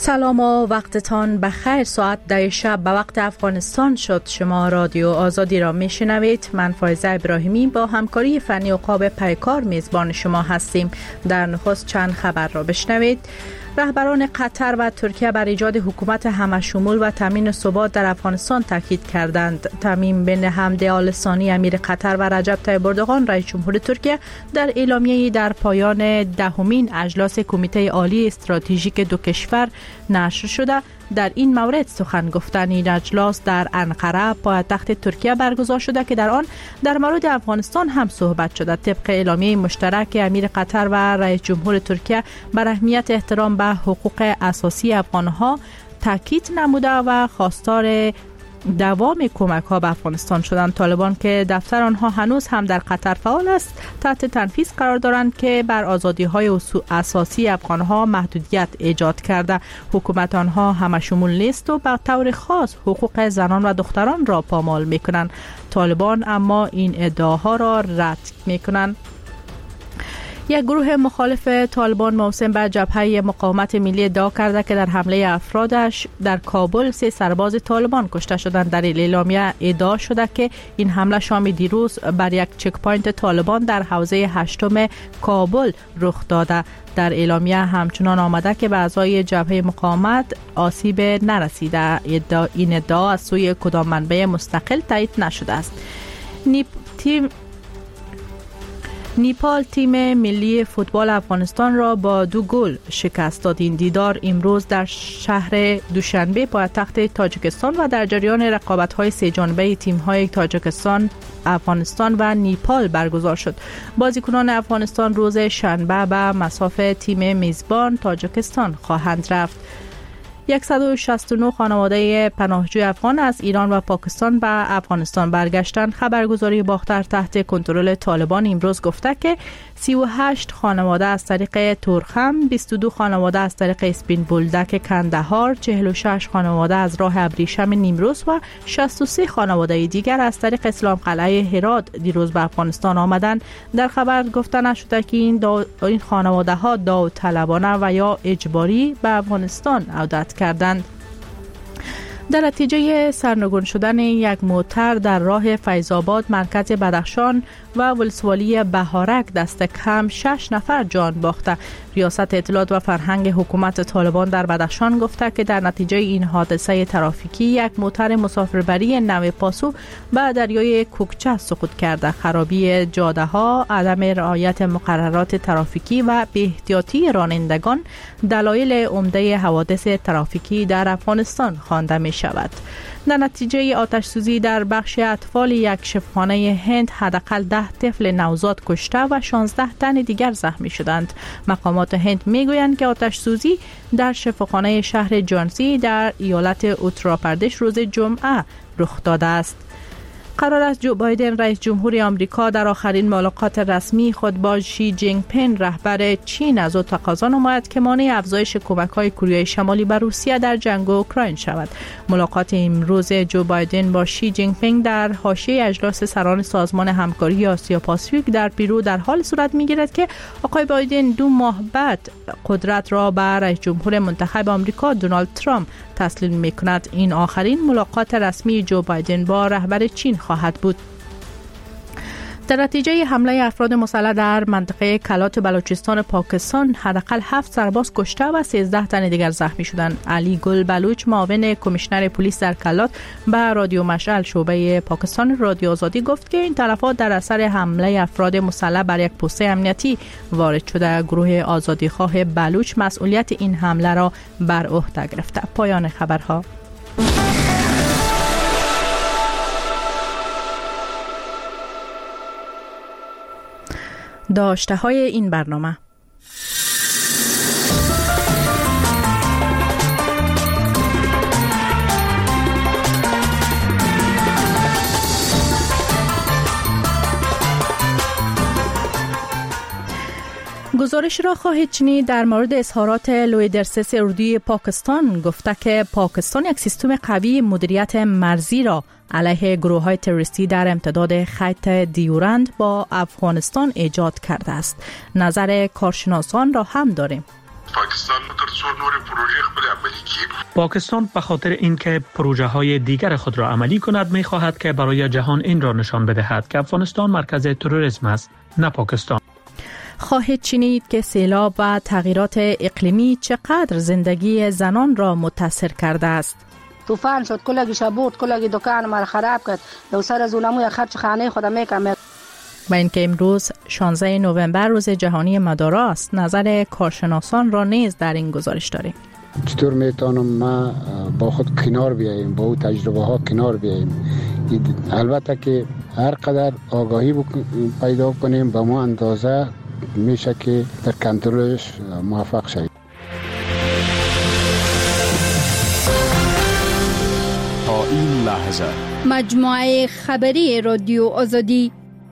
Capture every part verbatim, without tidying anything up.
سلام و وقتتان بخیر. ساعت ده شب به وقت افغانستان شد. شما رادیو آزادی را میشنوید. من فایزه ابراهیمی با همکاری فنی عقاب پیکار میزبان شما هستیم. در نخست چند خبر را بشنوید. رهبران قطر و ترکیه بر ایجاد حکومت همشمول و تامین ثبات در افغانستان تاکید کردند. تمیم بن حمد آل ثانی امیر قطر و رجب طیب اردوغان رئیس جمهور ترکیه در اعلامیه‌ای در پایان دهمین اجلاس کمیته عالی استراتژیک دو کشور نشر شده در این مورد سخن گفتند. این اجلاس در انقره پایتخت ترکیه برگزار شده که در آن در مورد افغانستان هم صحبت شده. طبق اعلامیه مشترک امیر قطر و رئیس جمهور ترکیه بر اهمیت احترام به حقوق اساسی افغانها تاکید نموده و خواستار دوام کمک ها به افغانستان شدند. طالبان که دفتر آنها هنوز هم در قطر فعال است تحت تنفیذ قرار دارند که بر آزادی های اساسی افغان ها محدودیت ایجاد کرده. حکومت آنها همشمول نیست و به طور خاص حقوق زنان و دختران را پامال می کنند. طالبان اما این ادعاها را رد می کنند. یک گروه مخالف طالبان موسوم به جبهه مقاومت ملی ادعا کرده که در حمله افرادش در کابل سه سرباز طالبان کشته شدند. در اعلامیه ادعا شده که این حمله شام دیروز بر یک چک پوینت طالبان در حوزه هشتم کابل رخ داده. در اعلامیه همچنان آمده که به اعضای جبهه مقاومت آسیب نرسیده. ادعا این ادعا از سوی کدام منبع مستقل تایید نشده است. نیپ تیم نیپال تیم ملی فوتبال افغانستان را با دو گل شکست داد. این دیدار امروز در شهر دوشنبه پایتخت تاجیکستان و در جریان رقابت‌های سه جانبه تیم‌های تاجیکستان، افغانستان و نیپال برگزار شد. بازیکنان افغانستان روز شنبه به مصاف تیم میزبان تاجیکستان خواهند رفت. صد و شصت و نه خانواده پناهجوی افغان از ایران و پاکستان به افغانستان برگشتند. خبرگزاری باختر تحت کنترل طالبان امروز گفته که سی و هشت خانواده از طریق تورخم، بیست و دو خانواده از طریق اسپین بولدک کندهار، چهل و شش خانواده از راه ابریشم نیمروز و شصت و سه خانواده دیگر از طریق اسلام قلعه هرات دیروز به افغانستان آمدند. در خبر گفته نشده که این, دا... این خانواده ها داوطلبانه و یا اجباری به افغانستان عودت کردند. در نتیجه سرنگون شدن یک موتر در راه فیض‌آباد مرکز بدخشان و ولسوالی بهارک دست کم شش نفر جان باخته. ریاست اطلاعات و فرهنگ حکومت طالبان در بدخشان گفته که در نتیجه این حادثه ترافیکی یک موتر مسافربری نو پاسو به دریای کوکچه سقوط کرده. خرابی جاده ها، عدم رعایت مقررات ترافیکی و بی‌احتیاطی رانندگان دلایل عمده حوادث ترافیکی در افغانستان خوانده می شود. در نتیجه آتش سوزی در بخش اطفال یک شفاخانه هند حداقل ده طفل نوزاد کشته و شانزده تن دیگر زخمی شدند. مقامات هند میگویند که آتش سوزی در شفاخانه شهر جانسی در ایالت اتراپردش روز جمعه رخ داده است. قرار است جو بایدن رئیس جمهور آمریکا در آخرین ملاقات رسمی خود با شی جینگ پینگ رهبر چین از او تقاضا نماید که مانع افزایش کمک‌های کره شمالی به روسیه در جنگ اوکراین شود. ملاقات امروز جو بایدن با شی جینگ پینگ در حاشیه اجلاس سران سازمان همکاری آسیا پاسیفیک در پیرو در حال صورت می‌گیرد که آقای بایدن دو ماه بعد قدرت را به رئیس جمهور منتخب آمریکا دونالد ترامپ تسلیم می‌کند. این آخرین ملاقات رسمی جو بایدن با رهبر چین خواهد بود. در نتیجه حمله افراد مسلح در منطقه کلات بلوچستان پاکستان حداقل هفت سرباز کشته و سیزده تن دیگر زخمی شدند. علی گل بلوچ معاون کمیشنر پلیس در کلات به رادیو مشعل شعبه پاکستان رادیو آزادی گفت که این تلفات در اثر حمله افراد مسلح بر یک پست امنیتی وارد شده. گروه آزادیخواه بلوچ مسئولیت این حمله را بر عهده گرفته. پایان خبرها. داشته های این برنامه. گزارش را خواهید شنید در مورد اظهارات لوی درسس اردوی پاکستان. گفته که پاکستان یک سیستم قوی مدیریت مرزی را علیه گروه‌های تروریستی در امتداد خط دیورند با افغانستان ایجاد کرده است. نظر کارشناسان را هم داریم. پاکستان تر پاکستان به خاطر اینکه پروژه های دیگر خود را عملی کند می خواهد که برای جهان این را نشان بدهد که افغانستان مرکز تروریسم است، نه پاکستان. خواهید شنید که سیلاب و تغییرات اقلیمی چقدر زندگی زنان را متاثر کرده است. طوفان شد، کلگی شبورد، کلگی دکان ما خراب کرد. دو سر از اونمو خرج خانه خودم میکنم. با اینکه امروز شانزده نوامبر روز جهانی مدارا است، نظر کارشناسان را نیز در این گزارش داریم. چطور میتونم ما با خود کنار بیاییم، با او تجربه ها کنار بیاییم. البته که هر قدر آگاهی پیدا کنیم به ما اندازه میشه که در کنترلش موفق شویم. تا این لحظه مجموعه خبری رادیو آزادی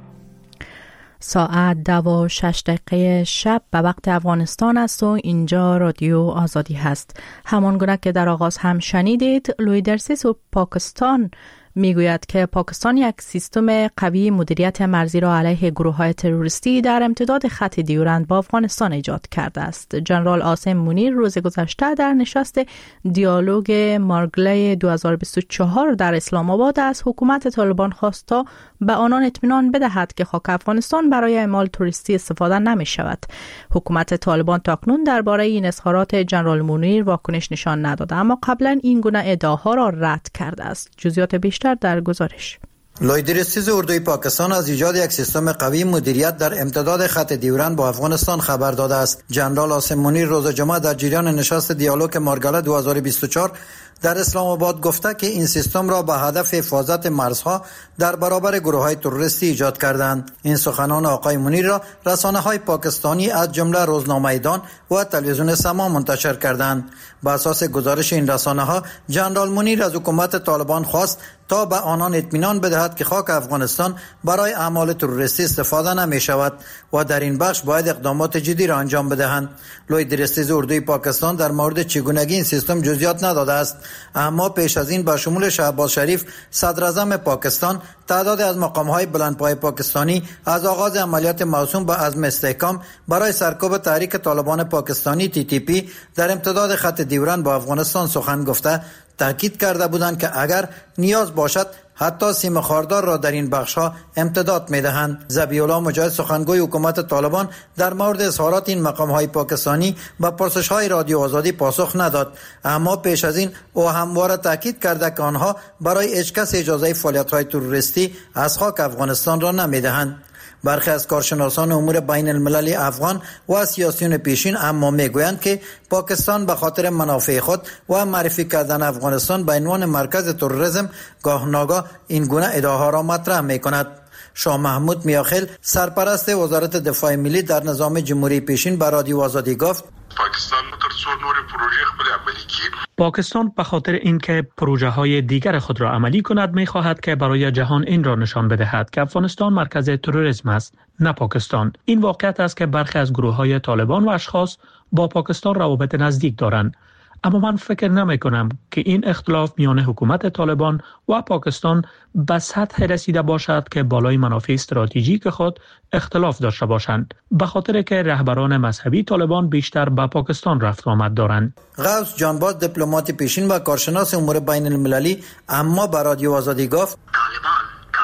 ساعت دو و شش دقیقه شب به وقت افغانستان است و اینجا رادیو آزادی هست. همان گونه که در آغاز هم شنیدید، لویدرسیس و پاکستان میگوید که پاکستان یک سیستم قوی مدیریت مرزی را علیه گروه‌های تروریستی در امتداد خط دیورند با افغانستان ایجاد کرده است. جنرال عاصم منیر روز گذشته در نشست دیالوگ مارگلی دو هزار و بیست و چهار در اسلام آباد از حکومت طالبان خواست تا به آنان اطمینان بدهد که خاک افغانستان برای اعمال توریستی استفاده نمی شود. حکومت طالبان تاکنون درباره این اظهارات جنرال منیر واکنش نشان نداده، اما قبلا این گونه ادعاها را رد کرده است. جزئیات بیشتر در گزارش. لویدرسیز اردوی پاکستان از ایجاد یک سیستم قوی مدیریت در امتداد خط دیورند با افغانستان خبر داده است. جنرال عاصم منیر روز جمعه در جریان نشست دیالوگ مارگله دو هزار و بیست و چهار در اسلام آباد گفته که این سیستم را به هدف حفاظت مرزها در برابر گروه‌های تروریستی ایجاد کردند. این سخنان آقای منیر را رسانه‌های پاکستانی از جمله روزنامه دان و تلویزیون سما منتشر کردند. بر اساس گزارش این رسانه‌ها، جنرال منیر از حکومت طالبان خواست تا به آنان اطمینان بدهد که خاک افغانستان برای اعمال تروریستی استفاده نمی شود و در این بخش باید اقدامات جدی را انجام بدهند. لویدرسیز اردوی پاکستان در مورد چگونگی این سیستم جزئیات نداده است، اما پیش از این با شمول شهباز شریف صدر اعظم پاکستان تعداد از مقام‌های بلندپایه پاکستانی از آغاز عملیات موسوم به عزم استحکام برای سرکوب تحریک طالبان پاکستانی تی تی پی در امتداد خط دیورند با افغانستان سخن گفته تاکید کرده بودند که اگر نیاز باشد حتی سیم خاردار را در این بخش‌ها امتداد می‌دهند. ذبیح الله مجاهد سخنگوی حکومت طالبان در مورد اظهارات این مقام‌های پاکستانی به پرسش‌های رادیو آزادی پاسخ نداد، اما پیش از این او همواره تاکید کرده که آنها برای هیچ کس اجازه فعالیت‌های تروریستی از خاک افغانستان را نمی‌دهند. برخی از کارشناسان امور بین المللی افغان و سیاسیون پیشین اما میگویند که پاکستان به خاطر منافع خود و معرفی کردن افغانستان به عنوان مرکز تروریسم گاه ناگاه این گونه ادعاها را مطرح میکند. شاه محمود میاخیل سرپرست وزارت دفاع ملی در نظام جمهوری پیشین به رادیو آزادی گفت پاکستان تر څو نور پروژه خپل عملی کړي. پاکستان به خاطر اینکه پروژه های دیگر خود را عملی کند می خواهد که برای جهان این را نشان بدهد که افغانستان مرکز تروریسم است، نه پاکستان. این واقعیت است که برخی از گروه های طالبان و اشخاص با پاکستان روابط نزدیک دارند، اما من فکر نمی کنم که این اختلاف میان حکومت طالبان و پاکستان به سطح رسیده باشد که بالای منافع استراتژیک خود اختلاف داشته باشند، به خاطر که رهبران مذهبی طالبان بیشتر به پاکستان رفت آمد دارند. غوث جانباز دیپلمات پیشین و کارشناس امور بین المللی اما به رادیو آزادی گفت طالبان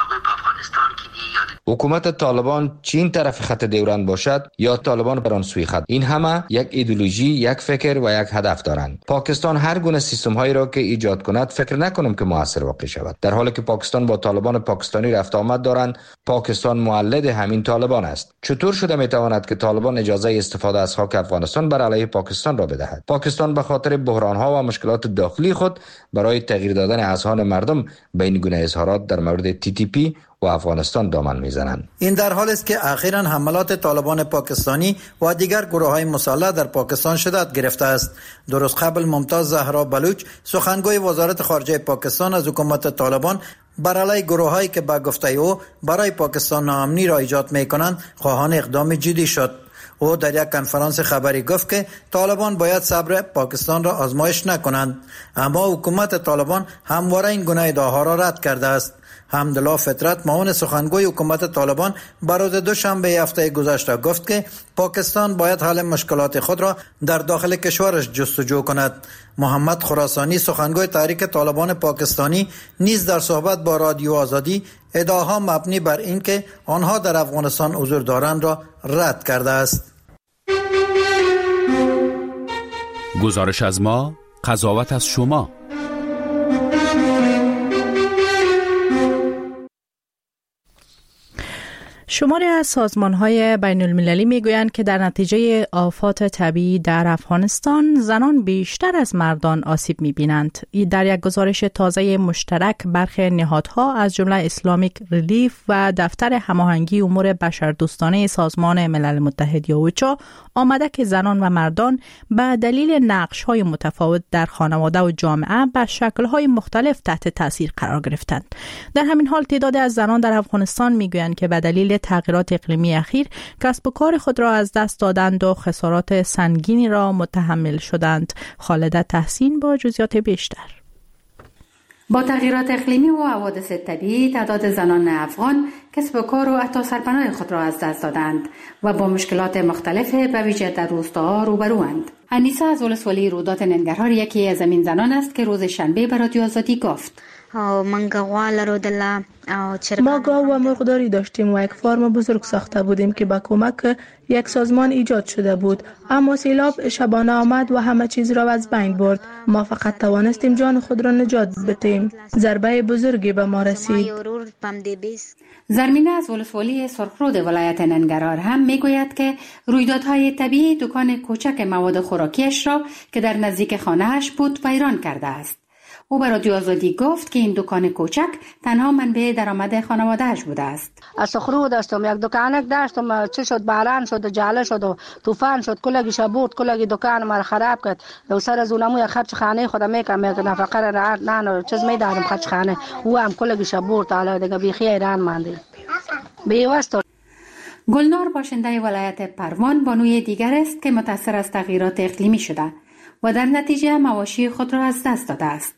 حکومت طالبان چین طرف خط دیورند باشد یا طالبان بر آن سوی خط، این همه یک ایدئولوژی، یک فکر و یک هدف دارند. پاکستان هر گونه سیستم هایی را که ایجاد کند فکر نکنم که موثر واقع شود. در حالی که پاکستان با طالبان پاکستانی رفت آمد دارند، پاکستان مولد همین طالبان است. چطور شده می تواند که طالبان اجازه استفاده از خاک افغانستان بر علیه پاکستان را بدهد؟ پاکستان به خاطر بحران ها و مشکلات داخلی خود برای تغییر دادن اذهان مردم به این گونه اظهارات در مورد تی تی پی و افغانستان دامن میزنند. این در حالی است که اخیراً حملات طالبان پاکستانی و دیگر گروه‌های مسلح در پاکستان شدت گرفته است. درست قبل ممتاز زهرا بلوچ سخنگوی وزارت خارجه پاکستان از حکومت طالبان بر علیه گروه‌هایی که به گفته او برای پاکستان ناامنی را ایجاد می‌کنند خواهان اقدام جدی شد. او در یک کنفرانس خبری گفت که طالبان باید صبر پاکستان را آزمایش نکنند، اما حکومت طالبان همواره این گونه ادعاها را رد کرده است. حمدالله فطرت معاون سخنگوی حکومت طالبان بر روز دوشنبه هفته گذشته گفت که پاکستان باید حل مشکلات خود را در داخل کشورش جستجو کند. محمد خراسانی سخنگوی تحریک طالبان پاکستانی نیز در صحبت با رادیو آزادی ادعاها مبنی بر این که آنها در افغانستان حضور دارند را رد کرده است. گزارش از ما، قضاوت از شما. شماری از سازمان‌های بین المللی می‌گویند که در نتیجه آفات طبیعی در افغانستان زنان بیشتر از مردان آسیب می‌بینند. در یک گزارش تازه مشترک برخی نهادها از جمله اسلامیک ریلیف و دفتر هماهنگی امور بشردوستانه سازمان ملل متحد یا اوچا آمده که زنان و مردان به دلیل نقش‌های متفاوت در خانواده و جامعه به شکل‌های مختلف تحت تاثیر قرار گرفتند. در همین حال تعدادی از زنان در افغانستان می‌گویند که به دلیل تغییرات اقلیمی اخیر کسب و کار خود را از دست دادند و خسارات سنگینی را متحمل شدند. خالده تحسین با جزئیات بیشتر. با تغییرات اقلیمی و حوادث طبیعی تعداد زنان افغان کسب و کار و حتی سرپناه خود را از دست دادند و با مشکلات مختلف به ویژه در روستاها روبروند. انیسه از ولسوالی رودات ننگرهار یکی از این زنان است که روز شنبه به رادیو آزادی گفت: ما گاو و مرغداری داشتیم و یک فارم بزرگ ساخته بودیم که با کمک یک سازمان ایجاد شده بود، اما سیلاب شبانه آمد و همه چیز را از بین برد. ما فقط توانستیم جان خود را نجات بدهیم. ضربه بزرگی به ما رسید. زرمینه از ولسوالی سرخرود ولایت ننگرهار هم میگوید که رویدادهای طبیعی دکان کوچک مواد خوراکیش را که در نزدیک خانه‌اش بود ویران کرده است. او به رادیو آزادی گفت که این دکان کوچک تنها منبع درآمد خانواده‌اش بوده است. از سرخرود داشتم، یک دکانک داشتم، چه شد باران شد و جاله شد و طوفان شد، کلگی شبورد، کلگی دکان ما خراب کرد. دو سر از اونمو یک خرج خانه خودم میکنم، یک نفقه را نه نه چیز میدارم خرج خانه، او هم کلگی شبورد، حالا دیگه بیخی ایران مانده. بیوست. گلنار باشنده ولایت پروان بانوی دیگر است که متاثر از تغییرات اقلیمی شده و در نتیجه مواشی خود را از دست داده است.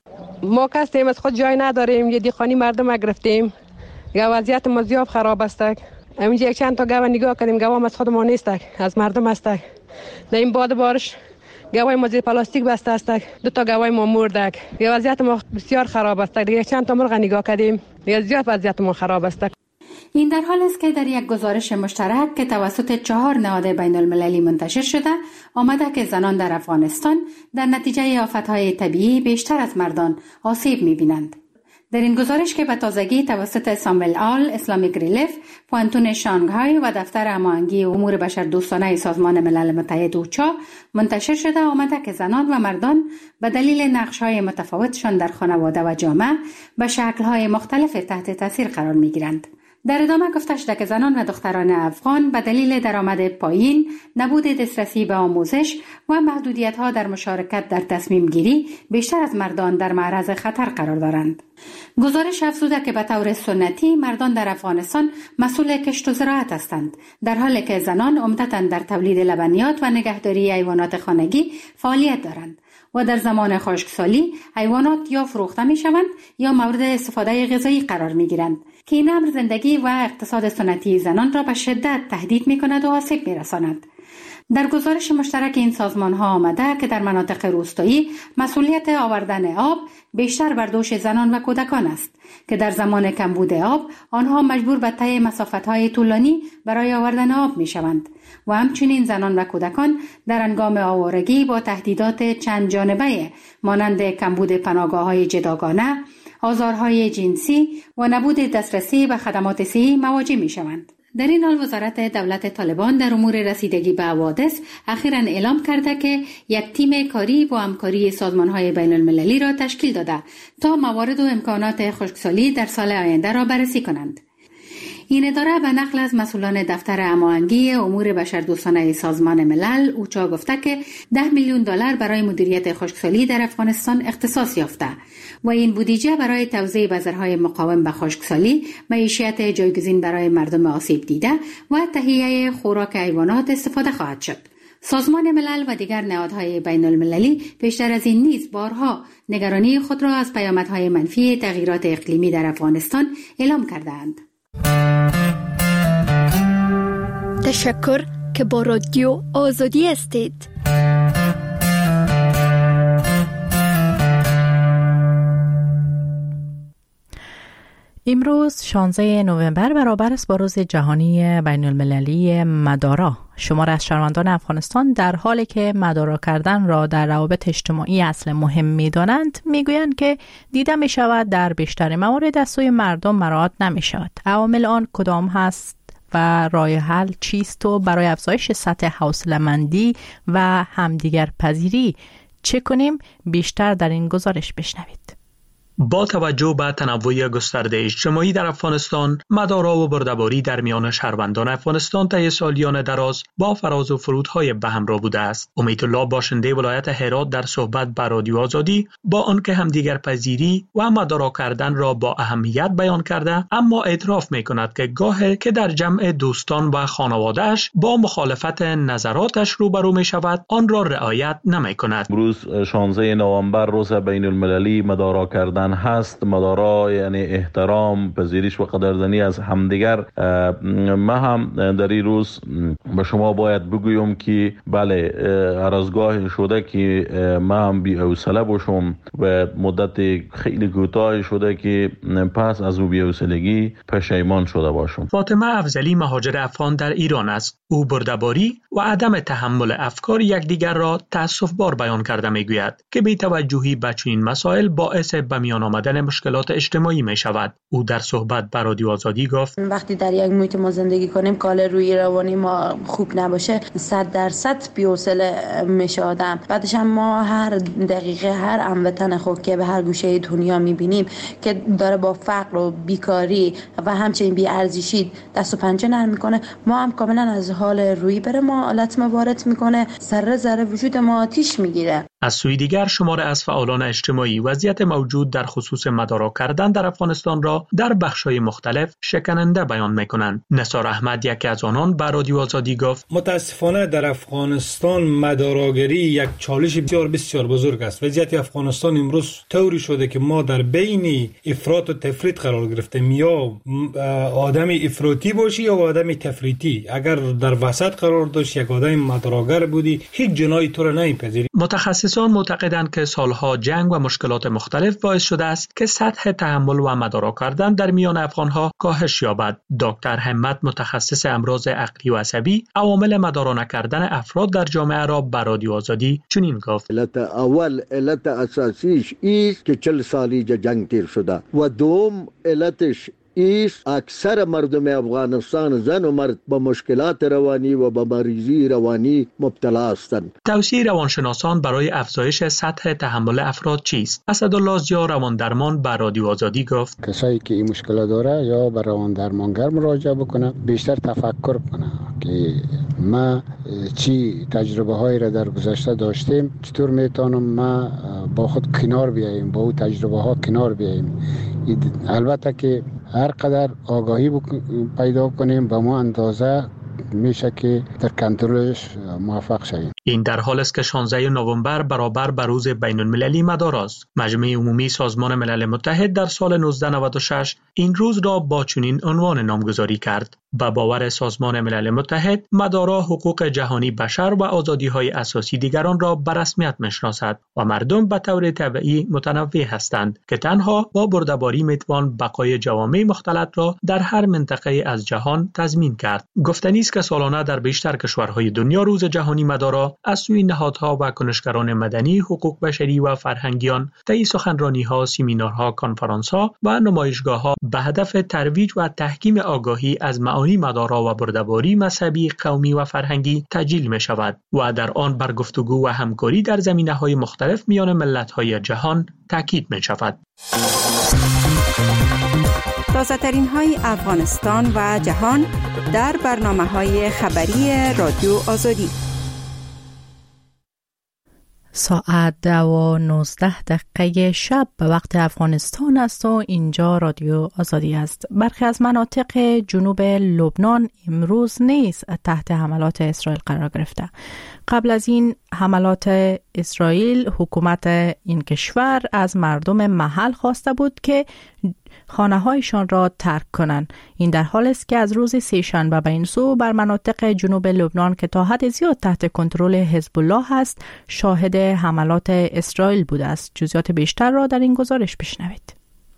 ما کسیم از خود جای نداریم، یه دیخانی مردم گرفتیم، گو وضعیت ما زیاد خراب است. همینجا یک چند تا گو نگاه کردیم، گو از خود ما نیست، از مردم است. در این باد بارش گوای ما زیر پلاستیک بسته است، دو تا گوای ما مرده. وضعیت ما بسیار خراب است. یک چند تا مرغ نگاه کردیم، زیاد وضعیت ما خراب است. این در حال است که در یک گزارش مشترک که توسط چهار نهاد بین المللی منتشر شده آمده که زنان در افغانستان در نتیجه آفتهای طبیعی بیشتر از مردان آسیب می‌بینند. در این گزارش که به تازگی توسط ساموئل آل، اسلامیک ریلیف، پوانتون شانگهای و دفتر هماهنگی امور بشردوستانه سازمان ملل متحد اوچا منتشر شده آمده که زنان و مردان به دلیل نقش‌های متفاوتشان در خانواده و جامعه به شکل‌های مختلف تحت تاثیر قرار می‌گیرند. در ادامه گفته شده که زنان و دختران افغان به دلیل درآمد پایین، نبود دسترسی به آموزش و محدودیت‌ها در مشارکت در تصمیم گیری بیشتر از مردان در معرض خطر قرار دارند. گزارش افزوده که به طور سنتی مردان در افغانستان مسئول کشت و زراعت هستند، در حالی که زنان عمدتاً در تولید لبنیات و نگهداری حیوانات خانگی فعالیت دارند و در زمان خشکسالی حیوانات یا فروخته می شوند یا مورد استفاده غذایی قرار می گیرند که این امر زندگی و اقتصاد سنتی زنان را به شدت تهدید می کند و آسیب می رساند. در گزارش مشترک این سازمان ها آمده که در مناطق روستایی مسئولیت آوردن آب بیشتر بر دوش زنان و کودکان است که در زمان کمبود آب آنها مجبور به طی مسافت های طولانی برای آوردن آب می شوند و همچنین زنان و کودکان در هنگام آوارگی با تهدیدات چند جانبه مانند کمبود پناهگاه های جداگانه، آزارهای جنسی و نبود دسترسی به خدمات صحی مواجه می شوند. در این حال وزارت دولت طالبان در امور رسیدگی به حوادث اخیراً اعلام کرده که یک تیم کاری با همکاری سازمان‌های بین المللی را تشکیل داده تا موارد و امکانات خشکسالی در سال آینده را بررسی کنند. این اداره به نقل از مسئولان دفتر هماهنگی امور بشردوستانه سازمان ملل اوچا گفته که ده میلیون دلار برای مدیریت خشکسالی در افغانستان اختصاص یافته و این بودجه برای توزیع بذرهای مقاوم به خشکسالی، معیشت جایگزین برای مردم آسیب دیده و تهیه خوراک حیوانات استفاده خواهد شد. سازمان ملل و دیگر نهادهای بین المللی پیشتر از این نیز بارها نگرانی خود را از پیامدهای منفی تغییرات اقلیمی در افغانستان اعلام کردند. تشکر که با رادیو آزادی هستید. امروز شانزده نوامبر برابر است با روز جهانی بین المللی مدارا. شمار از شهروندان افغانستان در حالی که مدارا کردن را در روابط اجتماعی اصل مهم می دانند می گویند که دیده می شود در بیشتر موارد از سوی مردم مراعات نمی شود. عوامل آن کدام هست و راه حل چیست و برای افزایش سطح حوصله‌مندی و همدیگر پذیری چه کنیم؟ بیشتر در این گزارش بشنوید. با توجه به تنوع گسترده اجتماعی در افغانستان، مدارا و برده‌باری در میان شهروندان افغانستان طی سالیان دراز با فراز و فرودهای به همراه بوده است. امیدالله باشنده ولایت هرات در صحبت با رادیو آزادی با آنکه همدیگر پذیری و مدارا کردن را با اهمیت بیان کرده، اما اعتراف می‌کند که گاهی که در جمع دوستان و خانواده‌اش با مخالفت نظراتش روبرو می‌شود، آن را رعایت نمی‌کند. امروز شانزده نوامبر روز بین المللی مدارا کردن هست. مدارا یعنی احترام، پذیرش و قدردانی از همدیگر. ما هم در این روز به شما باید بگویم که بله، هر از گاهی شده که ما هم بی حوصله باشم و مدت خیلی کوتاه شده که پس از او بی حوصلگی پشیمان شده باشم. فاطمه افضلی مهاجر افغان در ایران است. او برده‌باری و عدم تحمل افکار یکدیگر را تأسف‌بار بیان کرده میگوید که بی توجهی به چنین مسائل باعث به میان آمدن مشکلات اجتماعی می شود. او در صحبت با رادیو آزادی گفت وقتی در یک محیط ما زندگی کنیم، کال روی روانی ما خوب نباشه، صد درصد بی‌حوصله میشه آدم. بعدش هم ما هر دقیقه هر هموطن خود که به هر گوشه دنیا میبینیم که داره با فقر و بیکاری و همچنین بی‌ارزشی دست و پنجه نرم میکنه، ما هم کاملا از حال روی بره ما لطمه وارد میکنه، ذره ذره وجود ما آتیش میگیره. از سوی دیگر شماره از فعالان اجتماعی وضعیت موجود در خصوص مدارا کردن در افغانستان را در بخش‌های مختلف شکننده بیان می‌کنند. نثار احمد یکی از آنان به رادیو آزادی گفت متاسفانه در افغانستان مداراگری یک چالش بسیار بسیار بزرگ است. وضعیت افغانستان امروز طوری شده که ما در بین افراط و تفریط قرار گرفتیم، یا آدم افراطی باشی یا آدم تفریطی. اگر در وسط قرار داشت یک آدم مداراگر بودی، هیچ جنایی تو را نمی‌پذیری. متخصصان معتقدند که سالها جنگ و مشکلات مختلف باعث شده است که سطح تحمل و مدارا کردن در میان افغانها کاهش یابد. دکتر همت متخصص امراض عقلی و عصبی عوامل مدارا نکردن افراد در جامعه را به رادیو آزادی چنین گفت: علت اول، علت اساسیش است که چهل سالی جنگ تیر شده و دوم علتش ایست اکثر مردم افغانستان زن و مرد با مشکلات روانی و با مریضی روانی مبتلا هستند. توصیه روانشناسان برای افزایش سطح تحمل افراد چیست؟ اسدالله ضیا روان درمان به رادیو آزادی گفت کسایی که این مشکل داره یا به روان درمانگر مراجعه بکنه، بیشتر تفکر کنه که ما چی تجربه هایی را در گذشته داشتیم، چطور میتونم ما با خود کنار بیاییم، با اون تجربه ها کنار بیاییم. البته که هر قدر آگاهی پیدا کنیم به ما اندازه میشه که در کنترلش موفق شویم. این در حال است که شانزده نوامبر برابر به روز بین المللی مدارا است. مجمع عمومی سازمان ملل متحد در سال نوزده نود و شش این روز را با چنین عنوان نامگذاری کرد: به باور سازمان ملل متحد، مدارا حقوق جهانی بشر و آزادی‌های اساسی دیگران را به رسمیت می‌شناسد و مردم به طور طبیعی متنوع هستند که تنها با برده‌باری میتوان بقای جوامع مختلط را در هر منطقه از جهان تضمین کرد. گفتنی است که سالانه در بیشتر کشورهای دنیا روز جهانی مدارا از سوی نهادها و کنشگران مدنی، حقوق بشری و فرهنگیان طی سخنرانی‌ها، سمینارها، کنفرانس‌ها و نمایشگاه‌ها به هدف ترویج و تحکیم آگاهی از معانی مدارا و برده‌باری مذهبی، قومی و فرهنگی تجلیل می‌شود و در آن بر گفتگو و همکاری در زمینه‌های مختلف میان ملت‌های جهان تاکید می‌شود. تازه‌ترین های افغانستان و جهان در برنامه‌های خبری رادیو آزادی. ساعت دو و نوزده دقیقه شب به وقت افغانستان است و اینجا رادیو آزادی است. برخی از مناطق جنوب لبنان امروز نیز تحت حملات اسرائیل قرار گرفته. قبل از این حملات اسرائیل حکومت این کشور از مردم محل خواسته بود که خانه‌هایشان را ترک کنند. این در حالی است که از روز سه‌شنبه به این سو بر مناطق جنوب لبنان که تا حد زیاد تحت کنترل حزب الله است شاهد حملات اسرائیل بوده است. جزئیات بیشتر را در این گزارش بشنوید.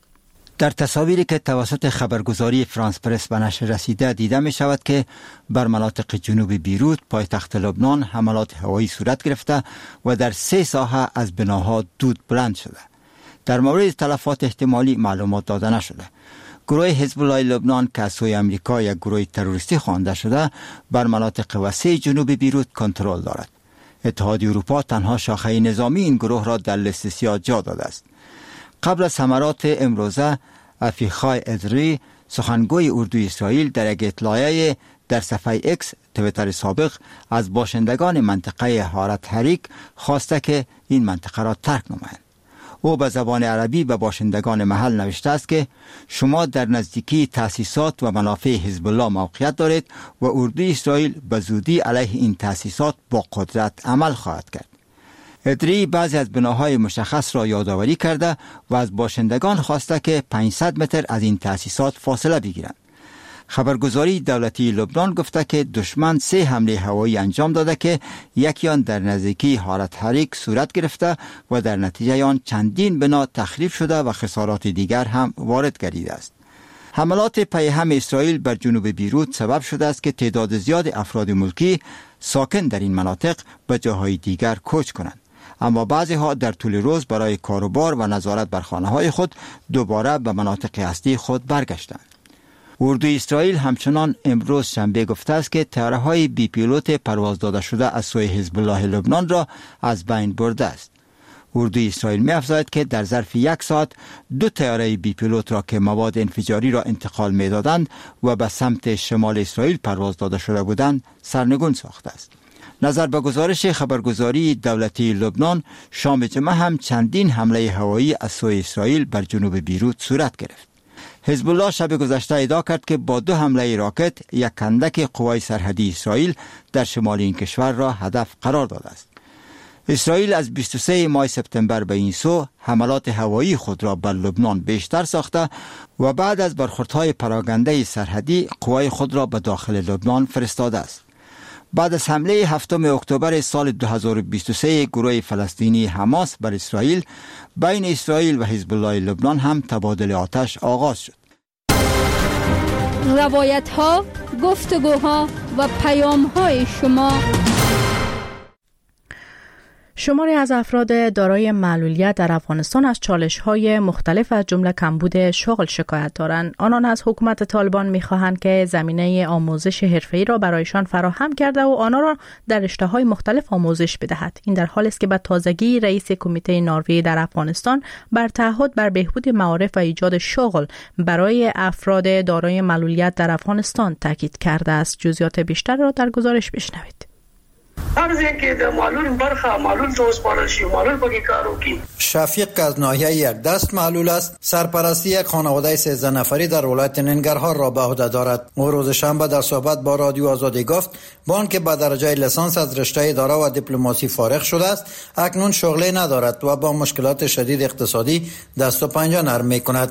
در تصاویری که توسط خبرگزاری فرانس پرس به نشر رسیده دیده می شود که بر مناطق جنوب بیروت پایتخت لبنان حملات هوایی صورت گرفته و در سه ساحه از بناها دود بلند شده. در مورد تلفات احتمالی معلومات داده نشده. گروه حزب الله لبنان که از سوی امریکا یک گروه تروریستی خوانده شده بر مناطق وسیع جنوب بیروت کنترل دارد. اتحادیه اروپا تنها شاخه نظامی این گروه را در لیست سیاه جا داده است. قبل از حملات امروزه افیخای ادری سخنگوی اردوی اسرائیل در یک اطلاعیه در صفحه اکس تویتر سابق از باشندگان منطقه حارت حریک خواسته که این منطقه را ترک نمایند. او به زبان عربی به باشندگان محل نوشته است که شما در نزدیکی تأسیسات و منافع حزب الله موقعیت دارید و اردوی اسرائیل به زودی علیه این تأسیسات با قدرت عمل خواهد کرد. ادری بعضی از بناهای مشخص را یادآوری کرده و از باشندگان خواسته که پانصد متر از این تأسیسات فاصله بگیرند. خبرگزاری دولتی لبنان گفته که دشمن سه حمله هوایی انجام داده که یکی آن در نزدیکی حارت حریک صورت گرفته و در نتیجه آن چندین بنا تخریب شده و خسارات دیگر هم وارد گردیده است. حملات پیهم اسرائیل بر جنوب بیروت سبب شده است که تعداد زیاد افراد ملکی ساکن در این مناطق به جاهای دیگر کوچ کنند. اما بعضی ها در طول روز برای کاروبار و نظارت بر خانه های خود دوباره به مناطق اصلی خود برگشتند. اردوی اسرائیل همچنان امروز شنبه گفته است که طیاره‌های بی پیلوت پرواز داده شده از سوی حزب الله لبنان را از بین برده است. اردوی اسرائیل می‌افزاید که در ظرف یک ساعت دو طیاره بی پیلوت را که مواد انفجاری را انتقال می‌دادند و به سمت شمال اسرائیل پرواز داده شده بودند سرنگون ساخته است. نظر به گزارش خبرگزاری دولتی لبنان شام جمعه هم چندین حمله هوایی از سوی اسرائیل بر جنوب بیروت صورت گرفت. حزب الله شب گذشته ادعا کرد که با دو حمله راکت یک کندک قوای سرحدی اسرائیل در شمال این کشور را هدف قرار داده است. اسرائیل از بیست و سوم ماه سپتامبر به این سو حملات هوایی خود را بر لبنان بیشتر ساخته و بعد از برخوردهای پراکنده سرحدی قوای خود را به داخل لبنان فرستاده است. بعد از حمله هفتم اکتبر سال دو هزار و بیست و سه گروه فلسطینی حماس بر اسرائیل، بین اسرائیل و حزب الله لبنان هم تبادل آتش آغاز شد. روایت ها، گفتگوها و پیام های شما. شماری از افراد دارای معلولیت در افغانستان از چالش‌های مختلف از جمله کمبود شغل شکایت دارند. آنان از حکومت طالبان می‌خواهند که زمینه آموزش حرفه‌ای را برایشان فراهم کرده و آنها را در رشته‌های مختلف آموزش بدهد. این در حالی است که به تازگی رئیس کمیته نروژ در افغانستان بر تعهد بر بهبود معارف و ایجاد شغل برای افراد دارای معلولیت در افغانستان تاکید کرده است. جزئیات بیشتر را در گزارش بشنوید. هر ځای کې د معلول برخه معلول ته وسپارل شي معلول پکې کار وکړي. شفیق که از ناحیه یک دست معلول است، سرپرستی یک خانواده سیزده نفری در ولایت ننگرهار را به عهده دارد. او روز شنبه در صحبت با رادیو آزادی گفت با آنکه به درجه لیسانس از رشته اداره و دیپلماسی فارغ شده است، اکنون شغلی ندارد و با مشکلات شدید اقتصادی دست و پنجه نرم می‌کند.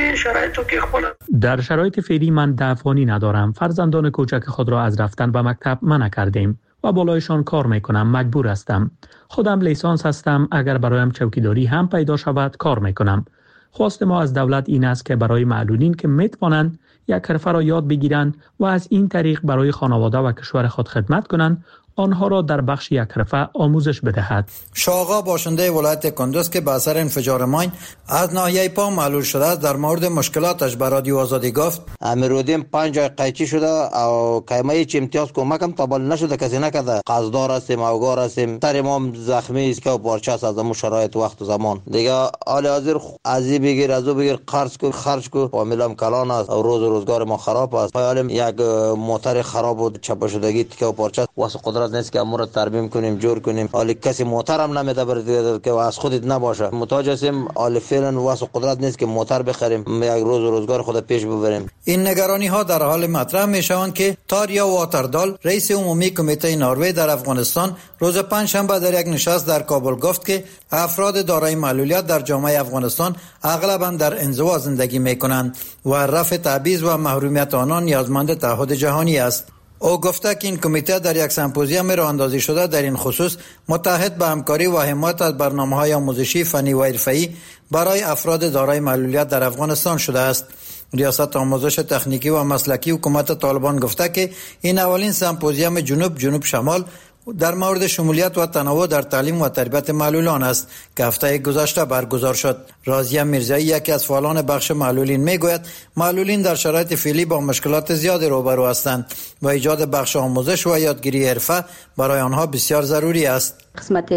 در شرایط فعلی من دفعانی ندارم. فرزندان کوچک خود را از رفتن به مکتب منع کردیم و بالایشان کار میکنم. مجبور هستم. خودم لیسانس هستم. اگر برایم چوکیداری هم پیدا شود کار میکنم. خواست ما از دولت این است که برای معلولین که میتوانند یک حرفه را یاد بگیرند و از این طریق برای خانواده و کشور خود خدمت کنند، آنها را در بخش یک حرفه آموزش بدهد. شاغا باشنده ولایت کندوز که به اثر انفجار ماین از ناحیه پا معلول شده است در مورد مشکلاتش به رادیو آزادی گفت امیرودیم پنج جای قیچی شده او کایمه چه امتیاز کمکم تابل نشده، کسی نکرده. قصدار هستیم اوگار هستیم، سر ما زخمی است که پارچه است از همون شرایط وقت و زمان دیگه. حال حاضر ازی بگیر ازو بگیر قرض کو خرج کو فامیلم کلان است و روز روزگار ما خراب است. حالم یک موتر خراب بود چپا شدگی تیکه و پارچه واسه قدرت نیاز نیست که امور ترمیم کنیم جور کنیم. حالی کسی موتر هم نمیده برای که از خودت نباشه. محتاج هستیم حال فعلا واسه قدرت نیست که موتر بخریم یک روز روزگار خود پیش ببریم. این نگرانی ها در حال مطرح می شوند که تاریا واتردال رئیس عمومی کمیته نروژ در افغانستان روز پنجشنبه در یک نشست در کابل گفت که افراد دارای معلولیت در جامعه افغانستان اغلبا در انزوا زندگی می کنند و رفع تبعیض و محرومیت آنان نیازمند تعهد جهانی است. او گفته که این کمیته در یک سمپوزیوم راه اندازی شده در این خصوص متحد به همکاری و حمایت از برنامه‌های آموزشی فنی و حرفه‌ای برای افراد دارای معلولیت در افغانستان شده است. ریاست آموزش تکنیکی و مسلکی حکومت طالبان گفته که این اولین سمپوزیوم جنوب جنوب شمال در مورد شمولیت و تنوع در تعلیم و تربیت معلولان است که هفته گذشته برگزار شد. راضیه میرزایی یکی از فعالان بخش معلولین میگوید معلولین در شرایط فعلی با مشکلات زیادی روبرو هستند و ایجاد بخش آموزش و یادگیری حرفه برای آنها بسیار ضروری است. قسمت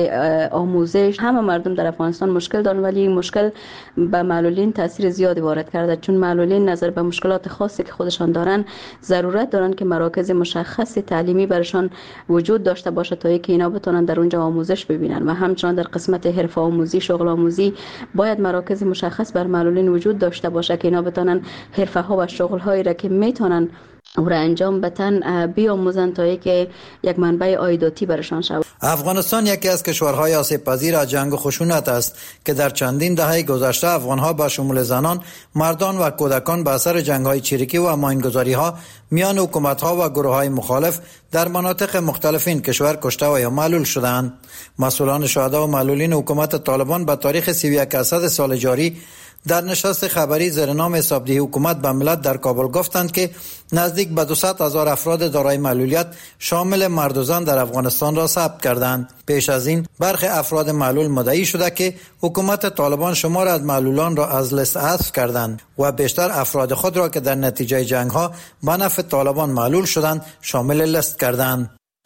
آموزش همه مردم در افغانستان مشکل دارند، ولی این مشکل به معلولین تاثیر زیادی وارد کرده، چون معلولین نظر به مشکلات خاصی که خودشان دارن ضرورت دارن که مراکز مشخص تعلیمی برشان وجود داشته باشه تا اینکه اینا بتونن در اونجا آموزش ببینن. و همچنان در قسمت حرفه آموزی، شغل آموزی باید مراکز مشخص بر معلولین وجود داشته باشه که اینا بتونن حرفه ها و شغل هایی را که میتونن او را انجام بدن بیاموزند تا اینکه یک منبع عایداتی برشان شود. افغانستان یکی از کشورهای آسیب پذیر از جنگ و خشونت است که در چندین دهه گذشته افغانها با شمول زنان، مردان و کودکان به اثر جنگ‌های چریکی و ماینگذاری‌ها میان حکومت‌ها و گروه‌های مخالف در مناطق مختلف این کشور کشته و یا معلول شدند. مسئولان شهدا و معلولین حکومت طالبان به تاریخ سی و یک اسد سال جاری در نشست خبری زیر نام حسابدهی حکومت به ملت در کابل گفتند که نزدیک به دویست هزار افراد دارای معلولیت شامل مرد و زن در افغانستان را ثبت کردند. پیش از این برخی افراد معلول مدعی شده که حکومت طالبان شمار از معلولان را از لیست حذف کردند و بیشتر افراد خود را که در نتیجه جنگ ها به نفع طالبان معلول شدند شامل لیست کردند.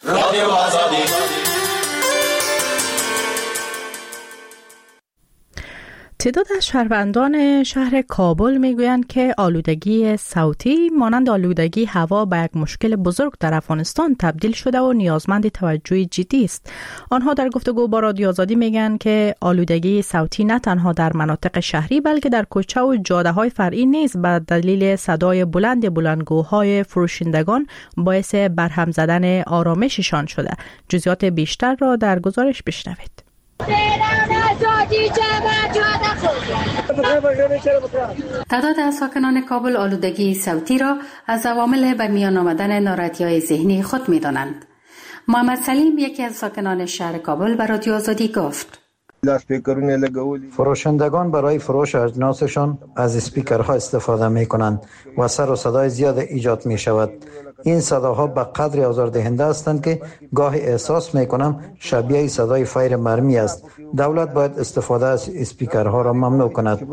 تعداد از شهروندان شهر کابل میگویند که آلودگی صوتی مانند آلودگی هوا به یک مشکل بزرگ در افغانستان تبدیل شده و نیازمند توجه جدی است. آنها در گفتگو با رادیو آزادی میگن که آلودگی صوتی نه تنها در مناطق شهری بلکه در کوچه و جاده های فرعی نیز به دلیل صدای بلند بلندگوهای فروشندگان باعث برهم زدن آرامششان شده. جزئیات بیشتر را در گزارش بشنوید. تعداد از ساکنان کابل آلودگی صوتی را از عوامل به میان آمدن ناراحتی‌های ذهنی خود می‌دانند. محمد سلیم یکی از ساکنان شهر کابل به رادیو آزادی گفت: فروشندگان برای فروش اجناسشان از اسپیکرها استفاده می کنند و سر و صدای زیاد ایجاد می شود. این صداها به قدری آزاردهنده هستند که گاهی احساس می کنم شبیه صدای فایر مرمی است. دولت باید استفاده از اسپیکرها را ممنوع کند.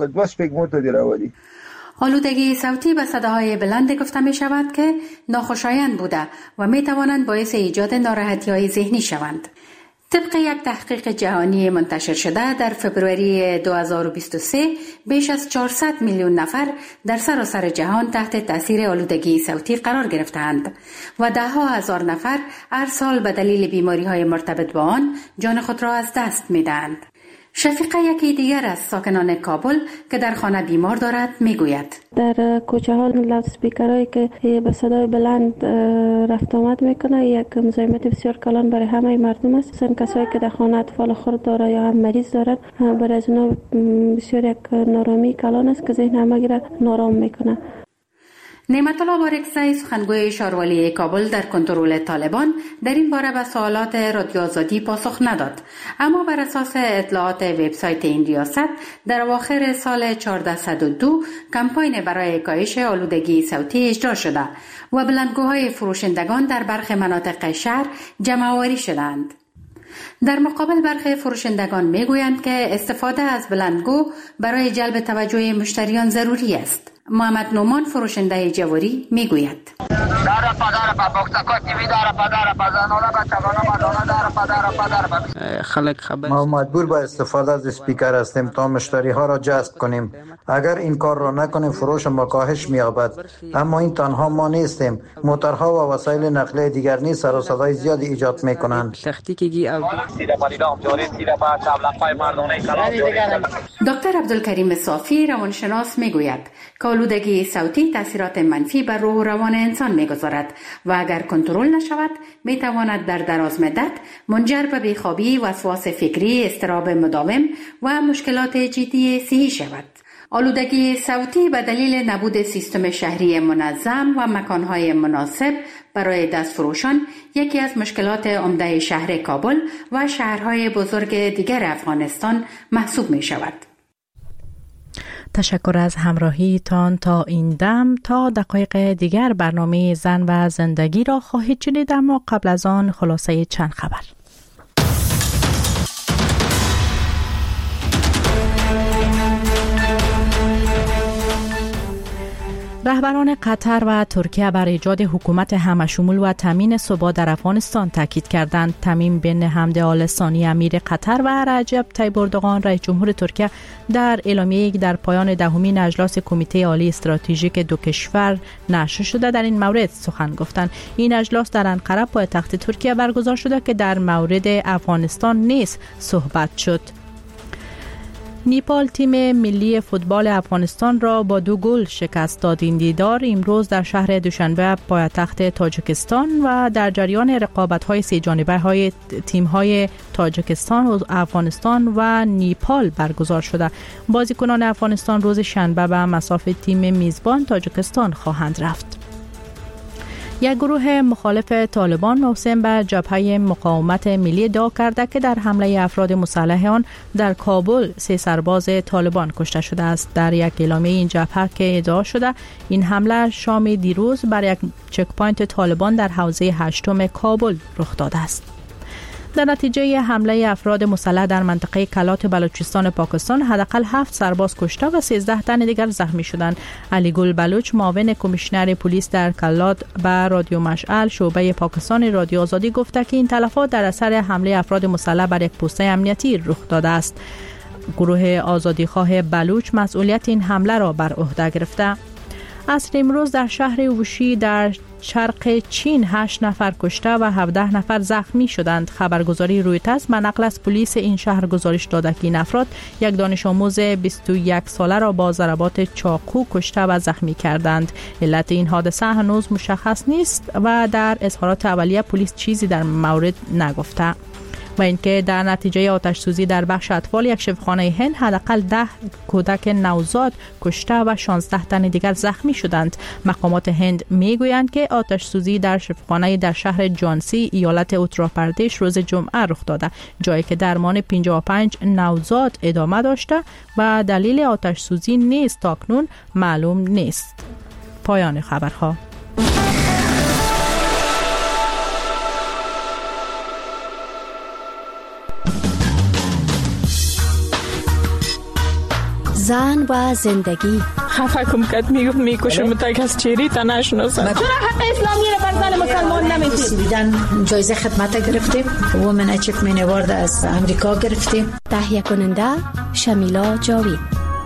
آلودگی صوتی به صداهای بلند گفته می شود که ناخوشایند بوده و می توانند باعث ایجاد ناراحتی‌های ذهنی شوند. طبق یک تحقیق جهانی منتشر شده در فبروری دو هزار و بیست و سه بیش از چهارصد میلیون نفر در سراسر جهان تحت تاثیر آلودگی صوتی قرار گرفتند و ده ها هزار نفر هر سال به دلیل بیماری های مرتبط با آن جان خود را از دست می‌دهند. شفیقه یکی دیگر از ساکنان کابل که در خانه بیمار دارد میگوید: در کوچه ها لاود اسپیکرهایی که به صدای بلند رفت آمد میکنه یک مزاحمت بسیار کلان برای همه مردم است. مثلا کسایی که در خانه اطفال خرد داره یا هم مریض دارن، برای از اونا بسیار یک نارامی کلان است که ذهن همه را نارام میکنه. نعمت الله بارکزی سخنگوی شاروالی کابل در کنترل طالبان در این باره به سوالات رادیو آزادی پاسخ نداد، اما بر اساس اطلاعات وبسایت این ریاست در اواخر سال چهارصد و دو کمپاین برای کاهش آلودگی صوتی اجرا شده و بلندگوهای فروشندگان در برخی مناطق شهر جمع آوری شدند. در مقابل برخی فروشندگان میگویند که استفاده از بلندگو برای جلب توجه مشتریان ضروری است. محمد نومان فروشنده جواری میگوید: خلق خبر ما مجبور به استفاده از اسپیکر هستیم تا مشتری ها را جذب کنیم. اگر این کار را نکنیم فروش ما کاهش می‌یابد. اما این تنها ما نیستیم. موتورها و وسایل نقلیه دیگر نیز سر و صدای زیادی ایجاد می‌کنند. دکتر عبدالکریم صافی روانشناس میگوید که آلودگی صوتی تاثیرات منفی بر روح و روان انسان میگذارد و اگر کنترل نشود میتواند در دراز مدت منجر به بیخوابی، وسواس فکری، اضطراب مداوم و مشکلات جدی صحی شود. آلودگی صوتی به دلیل نبود سیستم شهری منظم و مکانهای مناسب برای دستفروشان یکی از مشکلات عمده شهر کابل و شهرهای بزرگ دیگر افغانستان محسوب می شود. تشکر از همراهیتان تا این دم. تا دقایق دیگر برنامه زن و زندگی را خواهید شنید، اما قبل از آن خلاصه چند خبر. رهبران قطر و ترکیه بر ایجاد حکومت همشمول و تامین ثبات در افغانستان تاکید کردند. تمیم بن حمد آل ثانی امیر قطر و رجب طیب اردوغان رئیس جمهور ترکیه در اعلامیه‌ای که در پایان دهمین اجلاس کمیته عالی استراتژیک دو کشور نشر شده در این مورد سخن گفتند. این اجلاس در انقره پایتخت ترکیه برگزار شده که در مورد افغانستان نیز صحبت شد. نیپال تیم ملی فوتبال افغانستان را با دو گل شکست داد. این دیدار امروز در شهر دوشنبه پایتخت تاجیکستان و در جریان رقابت‌های سه جانبه های تیم‌های تاجیکستان و افغانستان و نیپال برگزار شده. بازیکنان افغانستان روز شنبه به مصاف تیم میزبان تاجیکستان خواهند رفت. یک گروه مخالف طالبان موسوم به جبهه مقاومت ملی ادعا کرده که در حمله افراد مسلح آن در کابل سه سرباز طالبان کشته شده است. در یک اعلامیه این جبهه که ادعا شده این حمله شام دیروز بر یک چکپوینت طالبان در حوزه هشتم کابل رخ داده است. در نتیجه حمله افراد مسلح در منطقه کلات بلوچستان پاکستان حداقل هفت سرباز کشته و سیزده تن دیگر زخمی شدند. علی گل بلوچ معاون کمیشنر پلیس در کلات به رادیو مشعل شعبه پاکستان رادیو آزادی گفته که این تلفات در اثر حمله افراد مسلح بر یک پوسته امنیتی رخ داده است. گروه آزادیخواه بلوچ مسئولیت این حمله را بر عهده گرفته. عصر امروز در شهر ووشی در شرق چین هشت نفر کشته و هفده نفر زخمی شدند. خبرگزاری رویترز به نقل از پلیس این شهر گزارش داده که این افراد یک دانش آموز بیست و یک ساله را با ضربات چاقو کشته و زخمی کردند. علت این حادثه هنوز مشخص نیست و در اظهارات اولیه پلیس چیزی در مورد نگفته. و اینکه در نتیجه آتش سوزی در بخش اطفال یک شفاخانه هند حداقل ده کودک نوزاد کشته و شانزده تن دیگر زخمی شدند. مقامات هند میگویند که آتش سوزی در شفاخانه در شهر جانسی ایالت اتر پردیش روز جمعه رخ داده، جایی که درمان پنجاه و پنج نوزاد ادامه داشته و دلیل آتش سوزی نیز تاکنون معلوم نیست. پایان خبرها. زن و زندگی. خفه کم کت میگفت میکشم تا کس چیری تا نشناسم. چرا حق اسلامی را بر زن مسلمان نمیدید؟ دیدن جایزه خدمت گرفتیم، وومن اچیومنت اوارد از امریکا گرفتیم. تهیه کننده شمیلا جاوید.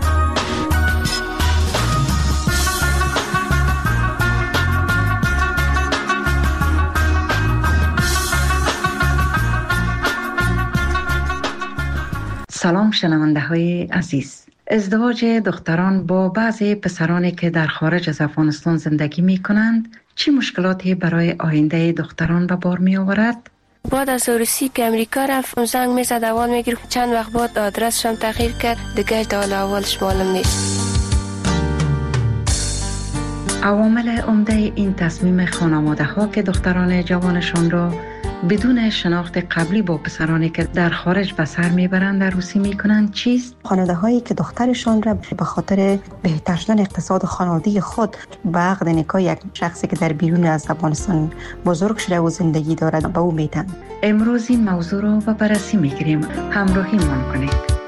سلام شنونده های عزیز. ازدواج دختران با بعضی پسرانی که در خارج از افغانستان زندگی می کنند چه مشکلاتی برای آینده دختران به بار می آورد؟ بعد از عروسی که امریکا رفت زنگ می زد اول می گرفت، چند وقت بعد آدرسشم تغییر کرد، دیگه حال اولش معلوم نیست. عوامل عمده این تصمیم خانواده ها که دختران جوانشان را بدون شناخت قبلی با پسرانی که در خارج به سر میبرند عروسی میکنند چیست؟ خانواده هایی که دخترشان را به خاطر بهتر شدن اقتصاد خانوادگی خود به عقد نکاح یک شخصی که در بیرون از افغانستان بزرگ شده و زندگی دارد به او میتند. امروز این موضوع را به بررسی میگیریم. همراهی مان کنید.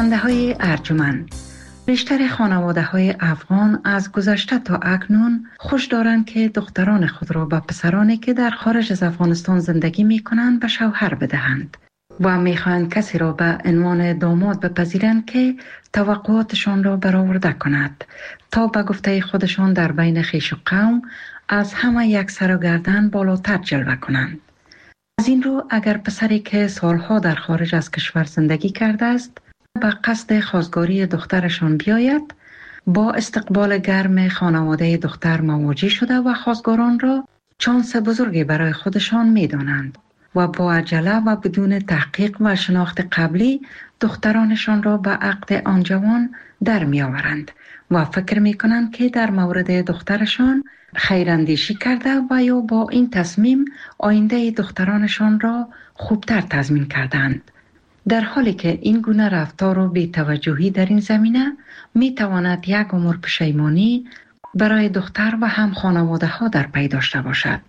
شنونده های ارجمند، بیشتر خانواده های افغان از گذشته تا اکنون خوش دارند که دختران خود را به پسرانی که در خارج از افغانستان زندگی می کنند به شوهر بدهند و می خواهند کسی را به عنوان داماد بپذیرند که توقعاتشان را برآورده کند تا به گفته خودشان در بین خویش و قوم از همه یک سر و گردن بالاتر جلوه کنند. از این رو اگر پسری که سالها در خارج از کشور زندگی کرده است به قصد خواستگاری دخترشان بیاید، با استقبال گرم خانواده دختر مواجه شده و خواستگاران را چانس بزرگی برای خودشان می دانند و با عجله و بدون تحقیق و شناخت قبلی دخترانشان را به عقد آن جوان در می آورند و فکر می کنند که در مورد دخترشان خیراندیشی کرده و یا با این تصمیم آینده دخترانشان را خوبتر تضمین کردند. در حالی که این گونه رفتار و بی‌توجهی در این زمینه می تواند یک عمر پشیمانی برای دختر و هم خانواده ها در پی داشته باشد.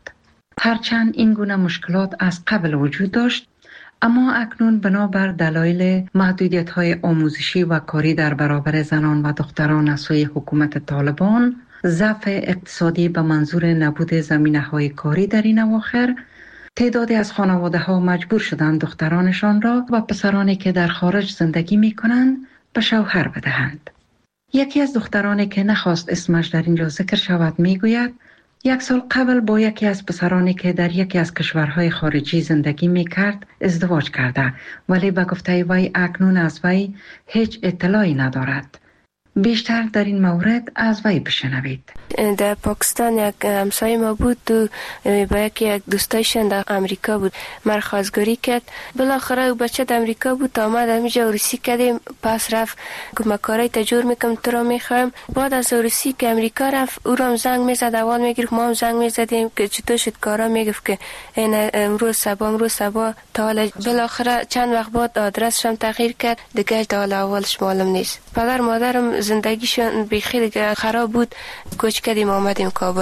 هرچند این گونه مشکلات از قبل وجود داشت، اما اکنون بنابر دلایل محدودیت های آموزشی و کاری در برابر زنان و دختران از سوی حکومت طالبان، ضعف اقتصادی به منظور نبود زمینه های کاری در این اواخر، تعدادی از خانواده ها مجبور شدند دخترانشان را و پسرانی که در خارج زندگی می کنند به شوهر بدهند. یکی از دخترانی که نخواست اسمش در اینجا ذکر شود می گوید یک سال قبل با یکی از پسرانی که در یکی از کشورهای خارجی زندگی می کرد ازدواج کرده، ولی به گفته وی اکنون از وی هیچ اطلاعی ندارد. بیشتر در این مورد از وی بشنوید. در پاکستان یک همسایه ما بود و با یکی یک دوستایشان در امریکا بود، مر خواستگاری کرد. بالاخره او بچه در امریکا بود، تا آمد همیجا عروسی کردیم. پس رفت گفت کارای تجور میکنم تو را میخوایم. بعد از عروسی که امریکا رفت او را هم زنگ میزد، اول میگرفت، ما هم زنگ میزدیم که چطور شد کارا، میگفت که این امروز صبح امروز صبح. تا حالا بالاخره چند وقت بعد آدرسش هم تغییر کرد، دیگه تا حالا اولش معلوم نیست. پدر مادرم زندگیشون بخیر خراب بود، کوچ کردیم آمدیم کابل.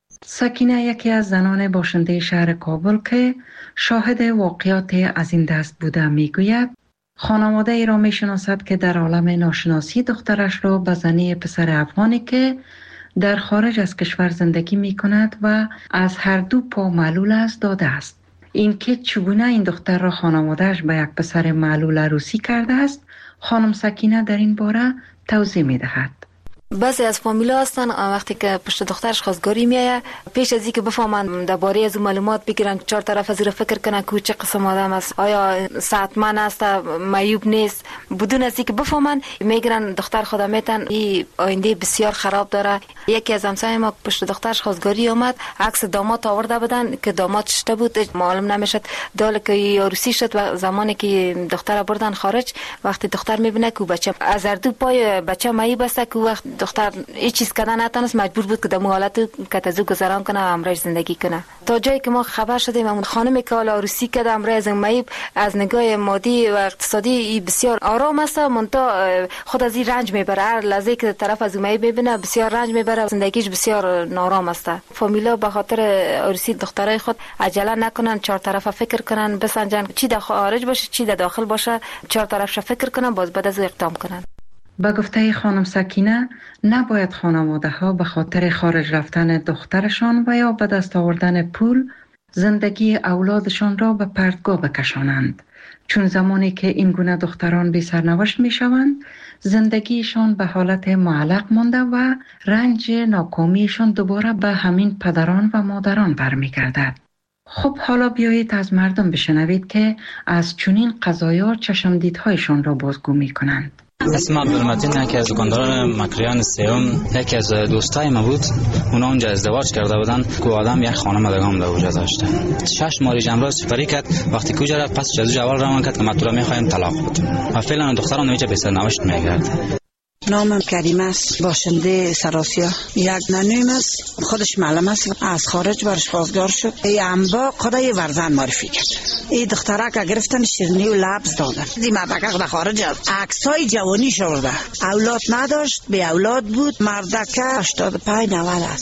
سکینه یکی از زنان باشنده شهر کابل که شاهد واقعات از این دست بوده میگوید خانواده ای را میشناسد که در عالم ناشناسی دخترش را به زنی پسر افغانی که در خارج از کشور زندگی می کند و از هر دو پا معلول است داده است. این که چگونه این دختر را خانوادهش به یک پسر معلول عروسی کرده است، خانم سکینه در این باره توضیح می دهد. بعضی از فامیلا هستن وقتی که پشت دخترش خواستگاری میایه، پیش از اینکه بفهمن درباره از معلومات بگیرن، چهار طرف از این فکر کنن که چه قسم آدم است، آیا صحتمند است، معیوب نیست، بدون از اینکه بفهمن میگیرن دختر خود میتن این آینده بسیار خراب داره. یکی از همسایه ما پشت دخترش خواستگاری اومد، عکس داماد آورده بودن که داماد شته بود، معلوم نمیشد دال که عروسی شد. و زمانی که دختر بردن خارج، وقتی دختر میبینه که بچه از هر دو پای بچه معیوب است، که وقت دختر هیچ چیز کردن نتونست، مجبور بود که در حالت کتازو گذران کنه و امرش زندگی کنه. تا جایی که ما خبر شدیم اون خانمی که حالا عروسی کرده امر از معیوب از نگاه مادی و اقتصادی بسیار آرام است، منتها خود از این رنج میبره. هر لحظه که طرف از معیوب ببینه بسیار رنج میبره، زندگیش بسیار نارام است. فامیلا به خاطر عروسی دخترای خود عجله نکنن، چهار طرفه فکر کنن، بسنجن چی در خارج باشه چی در داخل باشه، چهار طرفش فکر کنن، باز بعد از اقدام کنن. با گفته خانم سکینه نباید خانواده ها به خاطر خارج رفتن دخترشان و یا به دست آوردن پول زندگی اولادشان را به پرتگاه بکشانند، چون زمانی که این گونه دختران بی سرنوشت می شوند زندگیشان به حالت معلق مانده و رنج ناکامیشان دوباره به همین پدران و مادران برمیگردد. خب حالا بیایید از مردم بشنوید که از چنین قضایا چشمدیدهایشان را بازگو می کنند. اسم عبدالمتین یکی از دکانداران مکریان سیوم، یکی از دوستای ما بود. اونا اونجا ازدواج کرده بودن که آدم یک خانه مدگام در اونجا داشته. شش ماه جمعراز سپری کرد. وقتی کجا رفت پس جزو اول روان کرد که ما تو را میخوایم طلاق بود و فعلا دختران نمیشه به سرنوشت میگرده. نامم کریم است، باشنده سراسیا. یک ننویم است، خودش معلم است، از خارج برش خواستگار شد. ای انبا خدای ورزن معرفی کرد. ای دخترک گرفتن شیرینی و لبس دادن. این مردک در خارج است، عکسای جوانی شورده، اولاد نداشت، به اولاد بود. مردک هشتاد و پنج نود است.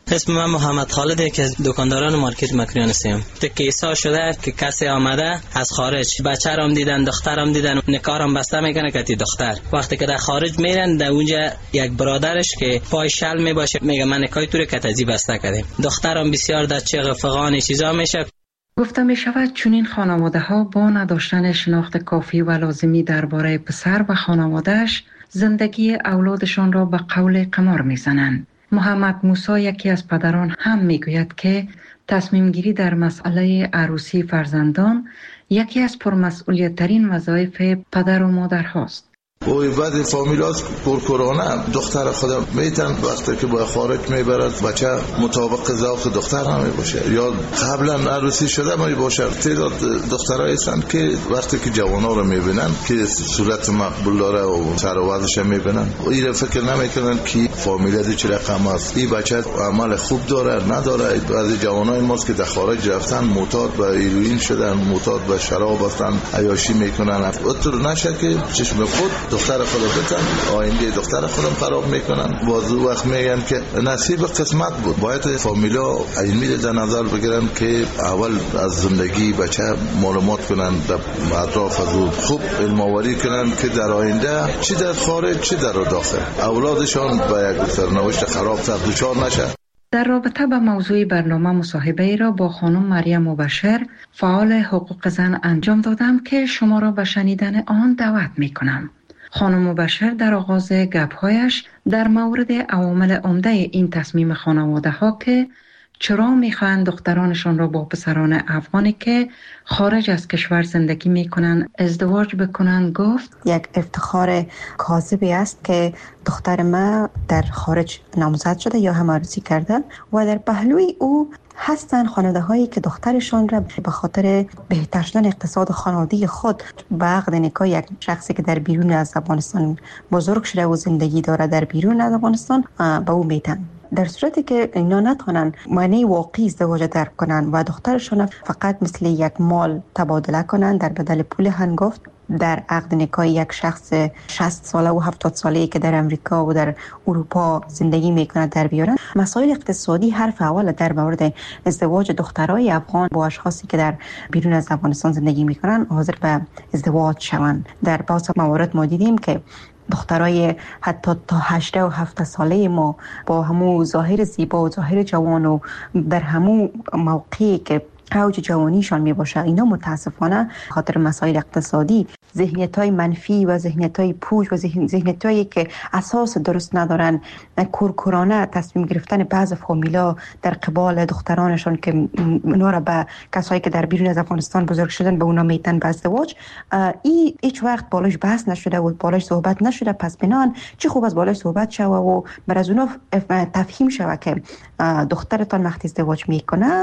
اسم من محمد خالده که از دکانداران مارکت مکریان سیم. کیسا شده که کسی آمده از خارج بچه‌رم دیدن، دخترم دیدن، نکارم بسته میکنه که دختر وقتی که در خارج میرن در اونجا یک برادرش که پای شل میباشه میگه من نکای تو رو کتازی بسته کردیم. دخترم بسیار در چغ فغان چیزا میشه. گفته می شود چنین خانواده ها با نداشتن شناخت کافی و لازمی درباره پسر و خانوادهش زندگی اولادشان را به قول قمار می زنند. محمد موسی یکی از پدران هم می گوید که تصمیم گیری در مسئله عروسی فرزندان یکی از پرمسئولیت ترین وظایف پدر و مادر هاست. و بعد فامیلاس پرکورانه دختر خودم میتن وقتی که با خارج میبرد بچه مطابق ذوق دختر هم باشه یا قبلا عروسی شده می باشه. تعداد دخترایی هستند که وقتی که جوانا رو میبینن که صورت مقبول داره و سر و وضعش میبینن و این فکر نمیکنن که فامیلا دی چه رقم است، این بچه عمل خوب داره نداره. بعضی جوانای ماست که در خارج رفتن معتاد به هیروئین شدن، معتاد به شراب هستن، عیاشی میکنن. اطور نشه که چشم خود دختر خود بتن آینده دختر خودم خراب میکنن. بازو وقت میگن که نصیب قسمت بود. باید فامیلا علمی در نظر بگیرن که اول از زندگی بچه معلومات کنن، در اطراف از خوب علم آوری کنن که در آینده چی در خارج چی در داخل اولادشان به یک سرنوشت خراب تر دچار نشه. در رابطه با موضوع برنامه مصاحبه ای را با خانم مریم مبشر فعال حقوق زن انجام دادم که شما را به شنیدن آن دعوت میکنم. خانم مبشر در آغاز گپ‌هایش در مورد عوامل عمده این تصمیم خانواده ها که چرا میخواهند دخترانشان را با پسران افغانی که خارج از کشور زندگی میکنند ازدواج بکنند گفت یک افتخار کاذبی است که دختر ما در خارج نامزد شده یا هم عروسی کرده و در پهلوی او هستن خانواده هایی که دخترشان را به خاطر بهتر شدن اقتصاد خانوادگی خود به عقد نکاح یک شخصی که در بیرون از افغانستان بزرگ شده و زندگی داره در بیرون از افغانستان به او میتن. در صورتی که اینا نتونن معنی واقعی ازدواج درک کنن و دخترشون فقط مثل یک مال تبادله کنن در بدل پول هنگفت در عقد نکاح یک شخص شصت ساله و هفتاد ساله‌ای که در امریکا و در اروپا زندگی میکنه در بیارن، مسائل اقتصادی حرف اول در مورد ازدواج دخترای افغان با اشخاصی که در بیرون از افغانستان زندگی میکنن حاضر به ازدواج شوند. در بعضی موارد ما دیدیم که دخترای حتی تا هشده و هفده ساله ما با همو ظاهر زیبا و ظاهر جوان و در همو موقعی که اوج جوانیشان می باشه، اینا متاسفانه خاطر مسائل اقتصادی ذهنیت‌های منفی و ذهنیت‌های پوچ و ذهنیت‌هایی که اساس درست ندارن کورکورانه تصمیم گرفتن بعض فامیلا در قبال دخترانشان که اونا را به کسایی که در بیرون از افغانستان بزرگ شدن به اونا میتن به ازدواج، این هیچ وقت بالاش بحث نشده و بالاش صحبت نشده. پس بنان چه خوب از بالاش صحبت شوه و بر از اونا تفهیم شوه که دخترتان وقتی ازدواج میکنه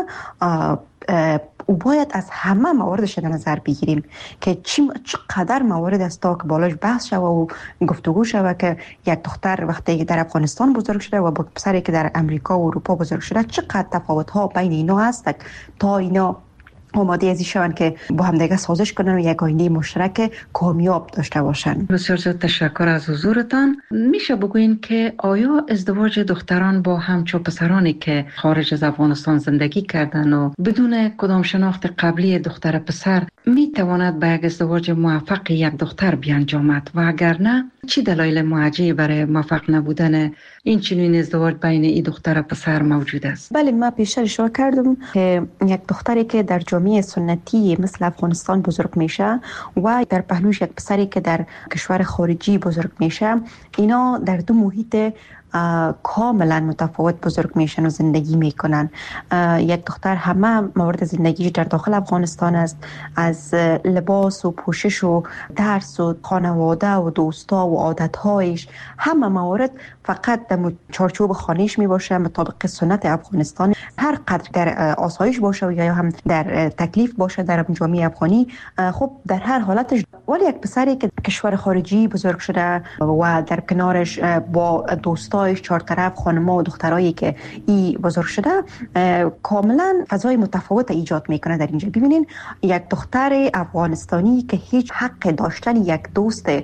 او باید از همه مواردش در نظر بگیریم که چقدر موارد است تا که بالاش بحث شوه و گفتگو شوه که یک دختر وقتی در افغانستان بزرگ شده و با پسری که در امریکا و اروپا بزرگ شده چقدر تفاوت ها بین اینا هست تا اینا آماده ازی شوند که با هم دیگه سازش کنن و یک آینده مشترک کامیاب داشته باشن. بسیار زیاد تشکر از حضورتان. میشه بگوین که آیا ازدواج دختران با همچو پسرانی که خارج از افغانستان زندگی کردن و بدون کدام شناخت قبلی دختر پسر میتواند به یک ازدواج موفق یک دختر بیانجامد و اگر نه چی دلایل معجزه‌ای برای موفق نبودن این چنین ازدواج بین این دختر و پسر موجود است؟ بله، من پیشتر اشاره کردم که یک دختری که در جامعه سنتی مثل افغانستان بزرگ میشه و در پهلوش یک پسری که در کشور خارجی بزرگ میشه، اینا در دو محیط کاملا متفاوت بزرگ میشن و زندگی میکنن. یک دختر همه موارد زندگیش در داخل افغانستان است، از لباس و پوشش و درس و خانواده و دوستا و عادتهایش، همه موارد فقط در چارچوب خانهش میباشه مطابق سنت افغانستان. هر قدر در آسایش باشه و یا هم در تکلیف باشه در جامعه افغانی، خب در هر حالتش. ولی یک پسری که کشور خارجی بزرگ شده و در کنارش با دوستایش چهار طرف خانم‌ها و دخترایی که ای بزرگ شده، کاملا فضای متفاوت ایجاد میکنه. در اینجا ببینین یک دختر افغانستانی که هیچ حق داشتن یک دوست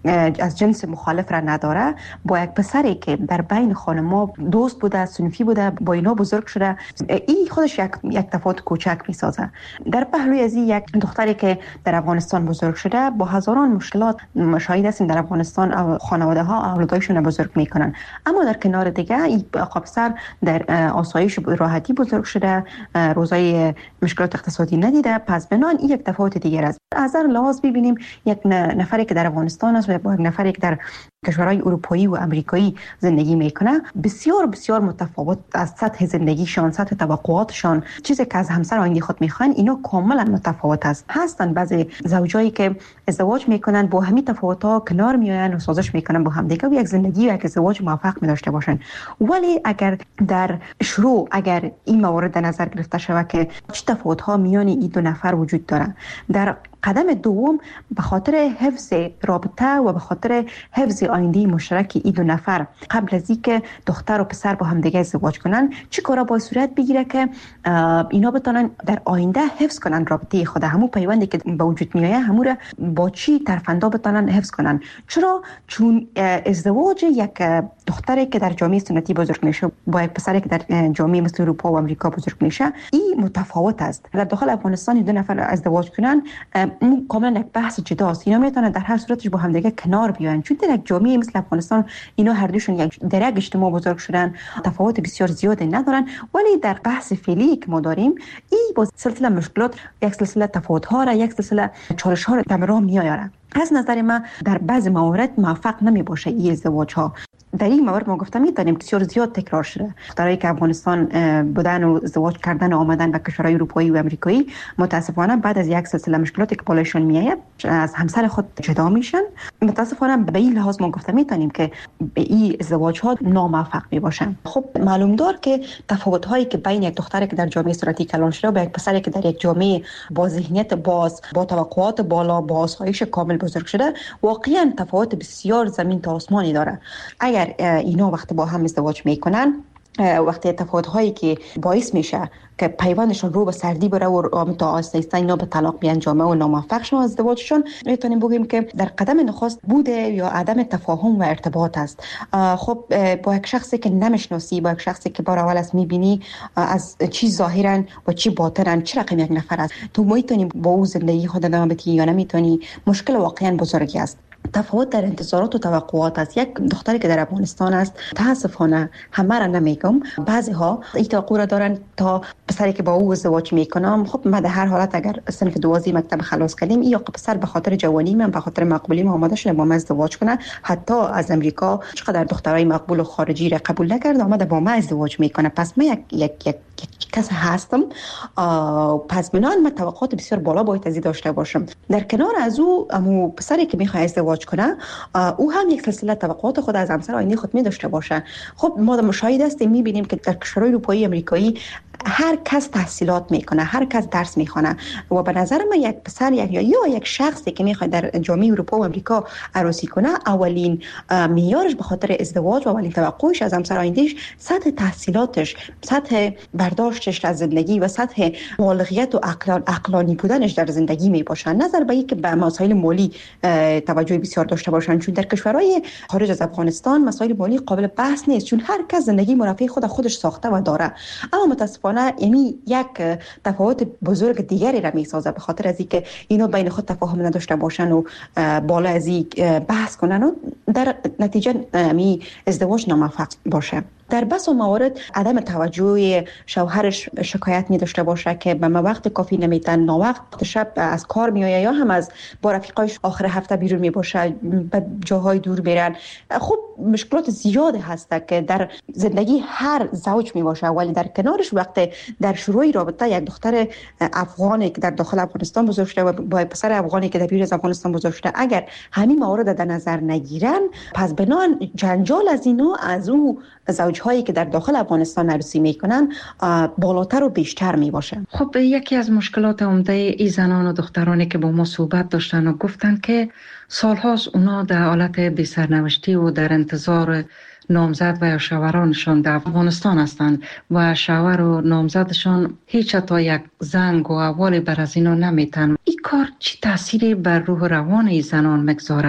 از جنس مخالف را نداره، با یک پسری که در بین خانما دوست بوده، صنفی بوده، با اینا بزرگ شده، این خودش یک یک تفاوت کوچک میسازه. در پهلوی از این یک دختری که در افغانستان بزرگ شده با هزاران مشکلات شاهد هستیم در افغانستان خانواده ها اولادایشون بزرگ میکنن، اما در کنار دیگه این پسر در آسایش راحتی بزرگ شده، روزای مشکلات اقتصادی ندیده. پس بنان این یک تفاوت دیگر است. از هر لحاظ ببینیم یک نفری که در افغانستان است و با یک نفری که در کشورهای اروپایی و امریکایی زندگی میکنه بسیار بسیار متفاوت از سطح زندگیشان، سطح توقعاتشان، چیزی که از همسر آینده خود میخوان اینا کاملا متفاوت است. هستن بعضی زوجایی که ازدواج میکنن با همین تفاوت‌ها کنار میآیند و سازش میکنن با هم دیگه و یک زندگی و یک ازدواج موفق می داشته باشن. ولی اگر در شروع اگر این موارد در نظر گرفته شود که چه تفاوت‌ها میان این دو نفر وجود داره، در قدم دوم به خاطر حفظ رابطه و به خاطر حفظ آینده مشترک این دو نفر قبل از اینکه دختر و پسر با هم دیگه ازدواج کنن چه کارا باید صورت بگیره که اینا بتونن در آینده حفظ کنن رابطه خود، همون پیوندی که به وجود میایه همون را با چی طرفندا بتونن حفظ کنن. چرا؟ چون ازدواج یک دختری که در جامعه سنتی بزرگ میشه با یک پسری که در جامعه مثل اروپا و امریکا بزرگ میشه این متفاوت است. در داخل افغانستان دو نفر ازدواج کنن کاملا یک بحث جداست. اینا میتونن در هر صورتش با هم دیگه کنار بیان، چون در یک جامعه مثل افغانستان اینا هر دوشون یک در یک اجتماع بزرگ شدن، تفاوت بسیار زیادی ندارن. ولی در بحث فعلی که ما داریم این با سلسله مشکلات یک سلسله تفاوت ها را یک سلسله چالش ها را در راه میآورد. از نظر من در بعض موارد موفق نمی باشه این ازدواج ها. در این مورد ما گفتم می‌دانیم بسیار زیاد تکرار شده. دخترایی که افغانستان بودن و ازدواج کردن و آمدن به کشورهای اروپایی و امریکایی متاسفانه بعد از یک سلسله مشکلاتی که بالایشان میآید از همسر خود جدا میشن. متاسفانه به این لحاظ ما گفتم می‌دانیم که این ازدواج ها ناموفق میباشن. خب معلوم دار که تفاوت هایی که بین یک دختری که در جامعه سنتی کلان شده و یک پسری که در یک جامعه با ذهنیت باز، با توقعات بالا، با آسایش کامل بزرگ شده واقعا تفاوت بسیار زمین تا آسمانی داره. اگر اینا وقتی با هم ازدواج میکنن، وقتی تفاوت هایی که باعث میشه که پیوندشون رو به سردی بره و تا آهسته آهسته اینا به طلاق بیانجامه و ناموفق شون ازدواجشون، میتونیم بگیم که در قدم نخست بوده یا عدم تفاهم و ارتباط است. خب با یک شخصی که نمیشناسی، با یک شخصی که بار اول است میبینی از چی ظاهرا و چی باطنا چه رقم یک نفر است، تو میتونی با او زندگی خود ادامه بدی یا نمیتونی، مشکل واقعا بزرگی است. تفاوت در انتظارات و توقعات است. یک دختری که در افغانستان است متاسفانه همه را نمیگم، بعضی ها این توقع را دارن تا پسری که با او ازدواج میکنم، خب ما در هر حالت اگر صنف دوازی مکتب خلاص کردیم یا پسر به خاطر جوانی من به خاطر مقبولی ما آماده شده با من ازدواج کنه، حتی از امریکا چقدر دخترای مقبول و خارجی را قبول نکرد آمده با من ازدواج میکنه. پس من یک یک یک کس هستم، پس بنان من توقعات بسیار بالا باید از داشته باشم. در کنار از او امو پسری که میخواد ازدواج کنه او هم یک سلسله توقعات خود از همسر آینده خود می داشته باشه. خب ما مشاهده هستیم میبینیم که در کشورهای اروپایی امریکایی هر کس تحصیلات میکنه، هر کس درس میخونه و به نظر من یک پسر یک یا, یا یک شخصی که میخواد در جامعه اروپا و امریکا عروسی کنه اولین معیارش به خاطر ازدواج و اولین توقعش از همسر آیندهش سطح تحصیلاتش، سطح برداشتش از زندگی و سطح بالغیت و عقلان عقلانی بودنش در زندگی میباشن، نظر به اینکه به مسائل مالی توجه بسیار داشته باشن، چون در کشورهای خارج از افغانستان مسائل مالی قابل بحث نیست، چون هر کس زندگی مرفه خود خودش ساخته و داره. اما متاسفانه یعنی یک تفاوت بزرگ دیگری را میسازه به خاطر از اینکه اینا بین خود تفاهم نداشته باشن و بالا از این بحث کنن و در نتیجه می ازدواج ناموفق باشه. در بس و موارد عدم توجه شوهرش شکایت می داشته باشه که به ما وقت کافی نمیتن، نا وقت شب از کار میآید یا هم از با رفیقایش آخر هفته بیرون می باشه، به جاهای دور میرن. خب مشکلات زیاد هست که در زندگی هر زوج می باشه، ولی در کنارش وقت در شروع رابطه یک دختر افغانی که در داخل افغانستان بزرگ شده و با پسر افغانی که در بیرون از افغانستان بزرگ شده اگر همین موارد در نظر نگیرن، پس بنان جنجال از اینو از او زوجهایی که در داخل افغانستان عروسی میکنن بالاتر و بیشتر میباشه. خب یکی از مشکلات عمده ای زنان و دخترانی که با ما صحبت داشتن و گفتن که سالهاست اونا در حالت بی سرنوشتی و در انتظار نامزد و یا شوهرانشان در افغانستان هستند و شوهر و نامزدشان هیچ تا یک زنگ و احوال بر از اینا نمیتن. این کار چی تأثیری بر روح روان ای زنان مگذاره؟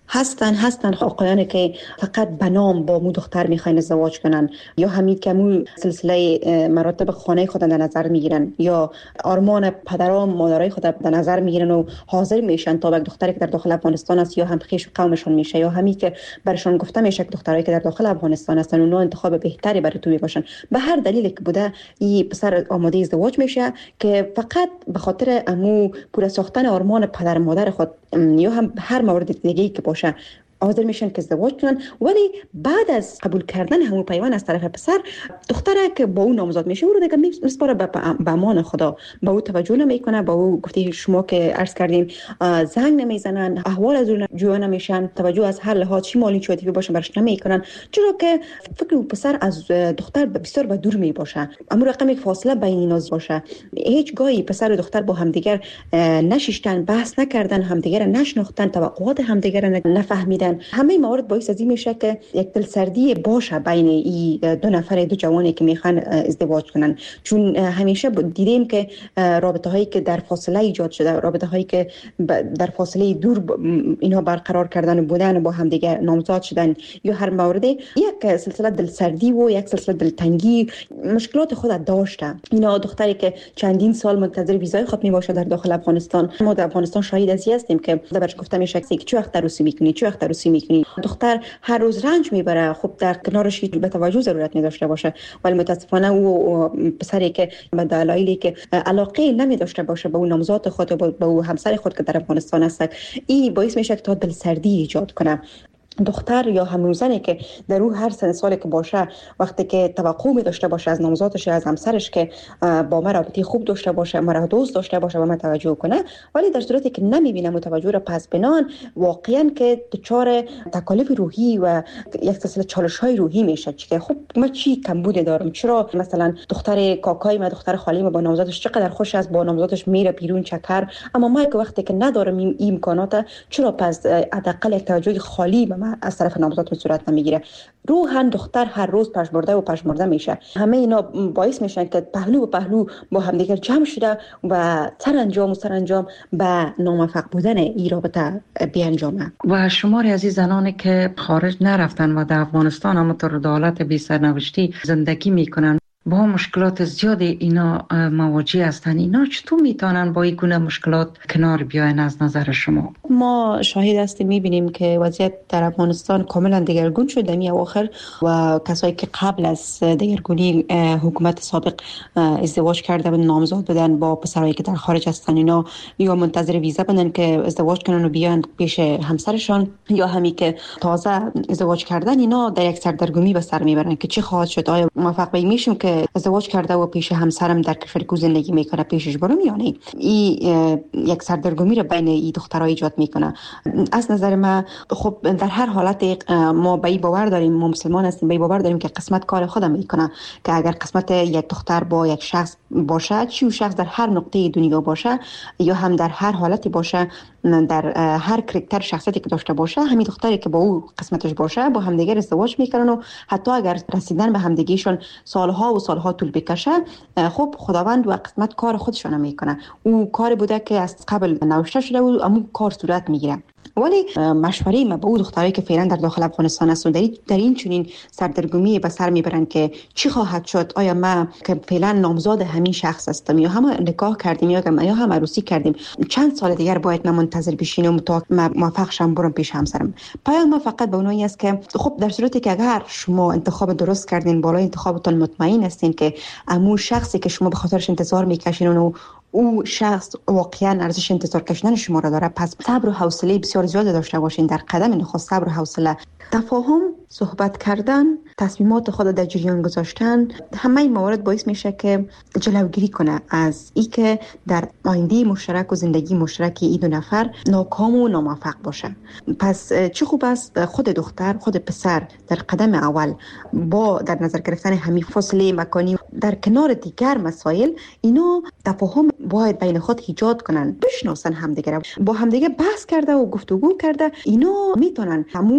هستن هستن آقایان که فقط به نام با مو دختر میخواین ازدواج کنن، یا همین که مو سلسله مراتب خانه خود در نظر میگیرن، یا آرمان پدران مادرای خود در نظر میگیرن و حاضر میشن تا یک دختری که در داخل افغانستان است یا هم خویش قومشون میشه، یا همین که برشون گفته میشه که دخترایی که در داخل افغانستان هستن اونها انتخاب بهتری برای تو باشن، به هر دلیلی که بوده این پسر آماده ازدواج میشه که فقط به خاطر امو پورا ساختن آرمان پدر مادر خود یا هم هر مورد دیگه‌ای که باشه حاضر میشن که ازدواج کنن. ولی بعد از قبول کردن همون پیوند از طرف پسر، دختره که با اون نامزد میشه او رو دیگه میسپاره به امان خدا، با او توجه نمیکنه، با او گفتی شما که عرض کردیم زنگ نمیزنن، احوال از اون جویا نمیشن، توجه از هر لحاظ چی مالی چه عاطفی باشه برش نمیکنن، چرا که فکر او پسر از دختر بسیار به دور می باشه، اما رقم یک فاصله بین اینا باشه. هیچ گاهی پسر و دختر با همدیگر نشیشتن، بحث نکردن، همدیگر نشناختن، توقعات همدیگر نفهمیدن. همه موارد باعث از این میشه که یک دلسردی باشه بین این دو نفر دو جوانی که میخوان ازدواج کنن، چون همیشه دیدیم که رابطه هایی که در فاصله ایجاد شده، رابطه هایی که در فاصله دور اینها برقرار کردن و بودن و با هم دیگه نامزد شدن یا هر مورد، یک سلسله دلسردی و یک سلسله دلتنگی مشکلات خود داشته. اینا دختری که چندین سال منتظر ویزای خود می باشه در داخل افغانستان، ما در افغانستان شاهد از هستیم که درش گفته میشه که چه وقت عروسی میکنی، چه وقت عروسی میکنی. دختر هر روز رنج میبره، خب در کنارش به توجه ضرورت نداشته باشه، ولی متاسفانه او پسری که به دلایلی که علاقه نمی داشته باشه به اون نامزد خود و به او همسر خود که در افغانستان است، این باعث میشه که تا دلسردی ایجاد کنه. دختر یا همون زنی که در او هر سن سالی که باشه، وقتی که توقع می داشته باشه از نامزادش از همسرش که با ما رابطه خوب داشته باشه، ما را دوست داشته باشه و ما توجه کنه، ولی در صورتی که نمیبینه متوجه را پس بنان، واقعا که دچار تکالیف روحی و یک سلسله چالش های روحی میشه که خب ما چی کمبود دارم، چرا مثلا دختر کاکای ما، دختر خالی ما با نامزادش چقدر خوش است، با نامزادش میره بیرون چکر، اما ما که وقتی که ندارم این امکانات، چرا پس حداقل یک توجه خالی به ما از طرف نامزد صورت نمیگیره. روحاً دختر هر روز پژمرده و پژمرده میشه. همه اینا باعث میشن که پهلو و پهلو با همدیگر جمع شده و سرانجام و سرانجام به ناموفق بودن این رابطه بیانجامه. و شماری از این زنانی که خارج نرفتن و در افغانستان اما طور دولت بی سرنوشتی زندگی میکنن، با مشکلات زیادی اینا مواجه هستن، اینا چطور میتونن با این گونه مشکلات کنار بیاین از نظر شما؟ ما شاهد هستیم، میبینیم که وضعیت در افغانستان کاملا دگرگون شد در می اواخر و کسایی که قبل از دگرگونی حکومت سابق ازدواج کرده بودن، نامزد بودن با پسرایی که در خارج هستن، اینا یا منتظر ویزا بودن که ازدواج کنن و بیان پیش همسرشان، یا همین که تازه ازدواج کردن، اینا در یک سردرگمی به سر میبرن که چی خواهد شد، آیا موفق میشیم که ازدواج کرده و پیش همسرم در کشور کو زندگی میکنه پیشش برم یا نه. این یک سردرگمی رو بین این دخترها ایجاد میکنه. از نظر من خب در هر حالت ما به این باور داریم، ما مسلمان هستیم، به این باور داریم که قسمت کار خودم میکنه، که اگر قسمت یک دختر با یک شخص باشه، چی شخص در هر نقطه دنیا باشه یا هم در هر حالتی باشه، در هر کرکتر شخصیتی که داشته باشه، همین دختری که با او قسمتش باشه با همدیگر ازدواج میکنن و حتی اگر رسیدن به همدیگیشون سالها و سالها طول بکشه، خب خداوند و قسمت کار خودشون میکنه. او کار بوده که از قبل نوشته شده و اما کار صورت میگیره. ولی مشوره ما به اون دخترایی که فعلا در داخل افغانستان هستن در این چنین سردرگمی به سر میبرن که چی خواهد شد، آیا ما که فعلا نامزد همین شخص هستم یا هم نکاح کردیم یا یا هم عروسی کردیم، چند سال دیگر باید من منتظر بشینم تا موفق شم برم پیش همسرم. پیام ما فقط به اونایی است که خب در صورتی که اگر شما انتخاب درست کردین، بالای انتخابتون مطمئن هستین که امون شخصی که شما به خاطرش انتظار میکشین و او شخص واقعا ارزش انتظار کشیدن شما را داره، پس صبر و حوصله بسیار زیاد داشته باشین. در قدم نخست صبر و حوصله، تفاهم، صحبت کردن، تصمیمات خود در جریان گذاشتن، همه این موارد باعث میشه که جلوگیری کنه از ای که در آینده مشترک و زندگی مشترک این دو نفر ناکام و ناموفق باشه. پس چه خوب است خود دختر، خود پسر در قدم اول با در نظر گرفتن همین فاصله مکانی در کنار دیگر مسائل، اینو تفاهم باید بین خود ایجاد کنن، بشناسن همدیگه، با همدیگه بحث کرده و گفتگو کرده، اینو میتونن همو اشتباه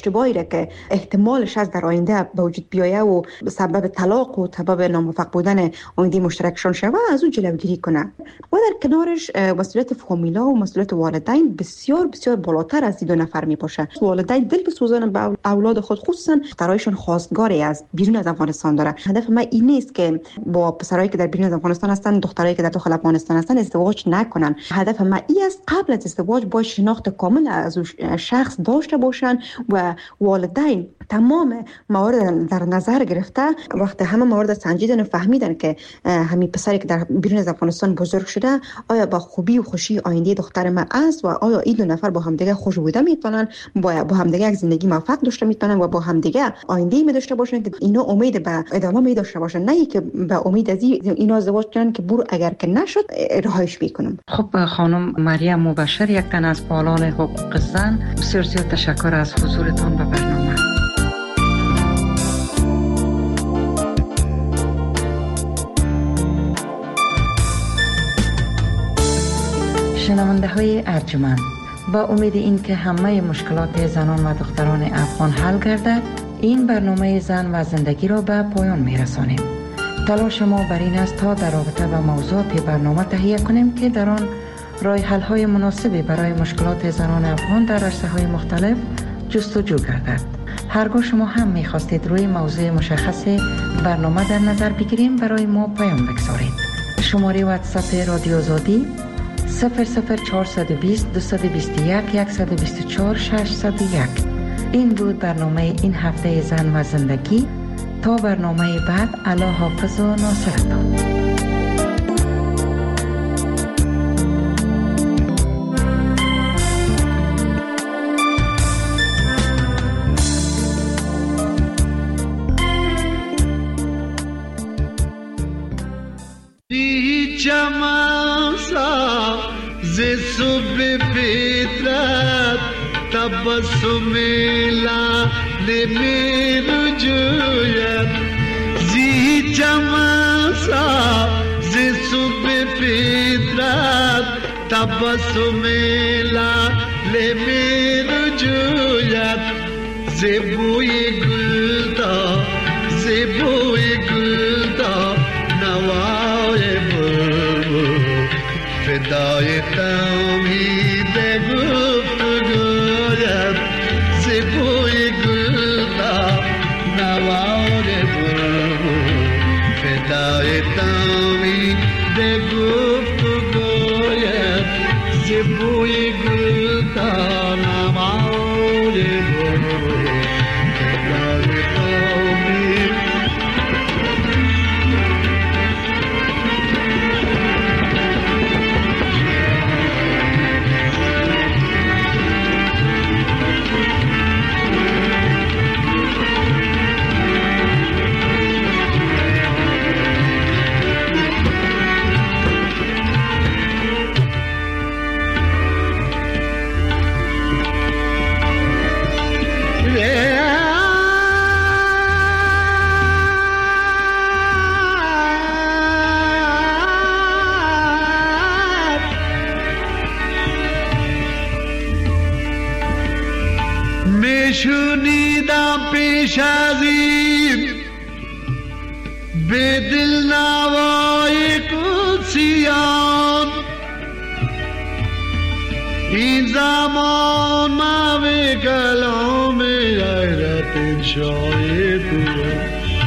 اشتباهی را که احتمالش از در آینده به وجود بیایه و سبب طلاق و سبب ناموفق بودن آینده مشترکشان شود از اون جلوگیری کنه. و در کنارش مسئولیت فامیلا و مسئولیت والدین بسیار بسیار بالاتر از دو نفر می باشه. والدین دل بسوزن به اولاد خود، خصوصا دخترایشون خواستگاری از بیرون از افغانستان داره. هدف من این نیست که با پسرایی که در بیرون از افغانستان هستن دخترایی که در داخل افغانستان هستن ازدواج نکنن. هدف من این است قبل از ازدواج با شناخت کامل از شخص داشته باشن و والدین تمام موارد در نظر گرفته وقتی همه موارد سنجیدن و فهمیدن که همین پسری که در بیرون از افغانستان بزرگ شده آیا با خوبی و خوشی آینده دختر من است و آیا این دو نفر با همدیگه خوش بوده میتونن با با همدیگه یک زندگی موفق داشته میتونن و با همدیگه آینده می داشته باشن که اینا امید به ادامه می داشته باشن، نه که به امید از اینا ازدواج کنن که برو اگر که نشد رهایش میکنم. خب خانم مریم مبشر، یک تن از فعالان حقوق زن، بسیار زیاد تشکر از حضورتان به برنامه. شنونده های ارجمند، با امید این که همه مشکلات زنان و دختران افغان حل گردد، این برنامه زن و زندگی را به پایان می رسانیم. تلاش ما بر این است تا در رابطه با موضوعات برنامه تهیه کنیم که در آن راه حل های مناسبی برای مشکلات زنان افغان در عرصه های مختلف جستجو گردد. هرگاه شما هم می خواستید روی موضوع مشخص برنامه در نظر بگیریم، برای ما پیام بگذارید. شماره واتساپ رادیو آزادی صفر صفر چهارصد و بیست دویست و بیست و یک صد و بیست و چهار ششصد و یک. این بود برنامه این هفته زن و زندگی. تا برنامه بعد، الله حافظ و ناصرتان. ز صبح فطرت تبسم لعل می رجوید زی چمسا ز صبح فطرت تبسم لعل می رجوید ز بوی گل تا ز بوی گل تا نوای بلبل فدای تمید گفتگویت ز بوی گل تا نوای بلبل فدای تمید گفتگویت ز بوی گل تا نوای بلبل فدای تمید. شنیدم پیش از این به دل نوای قدسیان این زمان موی کلام غیرت انشای تو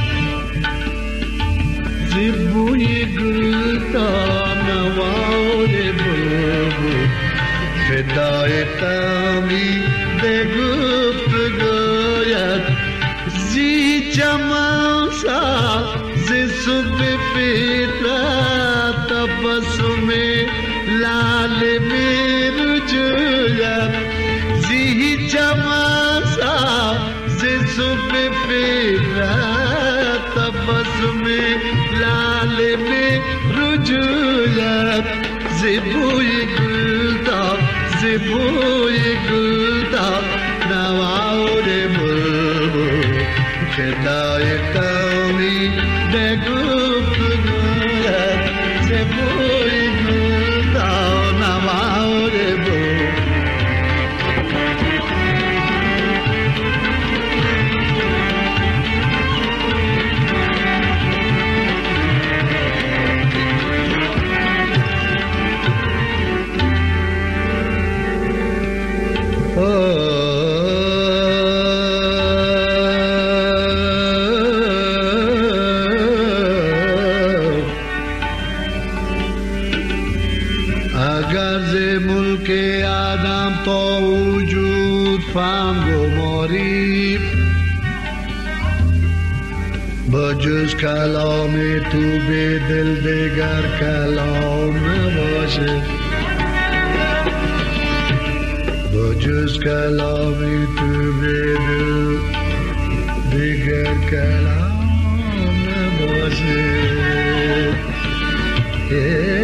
زبوی گل تا نوای بلبل فدای تمی به گفتگویت زی چمسا ز صبح فطرت تبسم لعل می رجوید زی چمسا ز صبح فطرت تبسم لعل می رجوید ز بوی گل تا ز بوی گل تا نوای بلبل فدای تمی به گفتگویت ز بوی گل تا نوای بلبل اگر ز ملک آدم تا وجود فهم گماری بجز کلام تو به دل دیگر کلام نباشه بجز کلام تو به دل دیگر کلام نباشه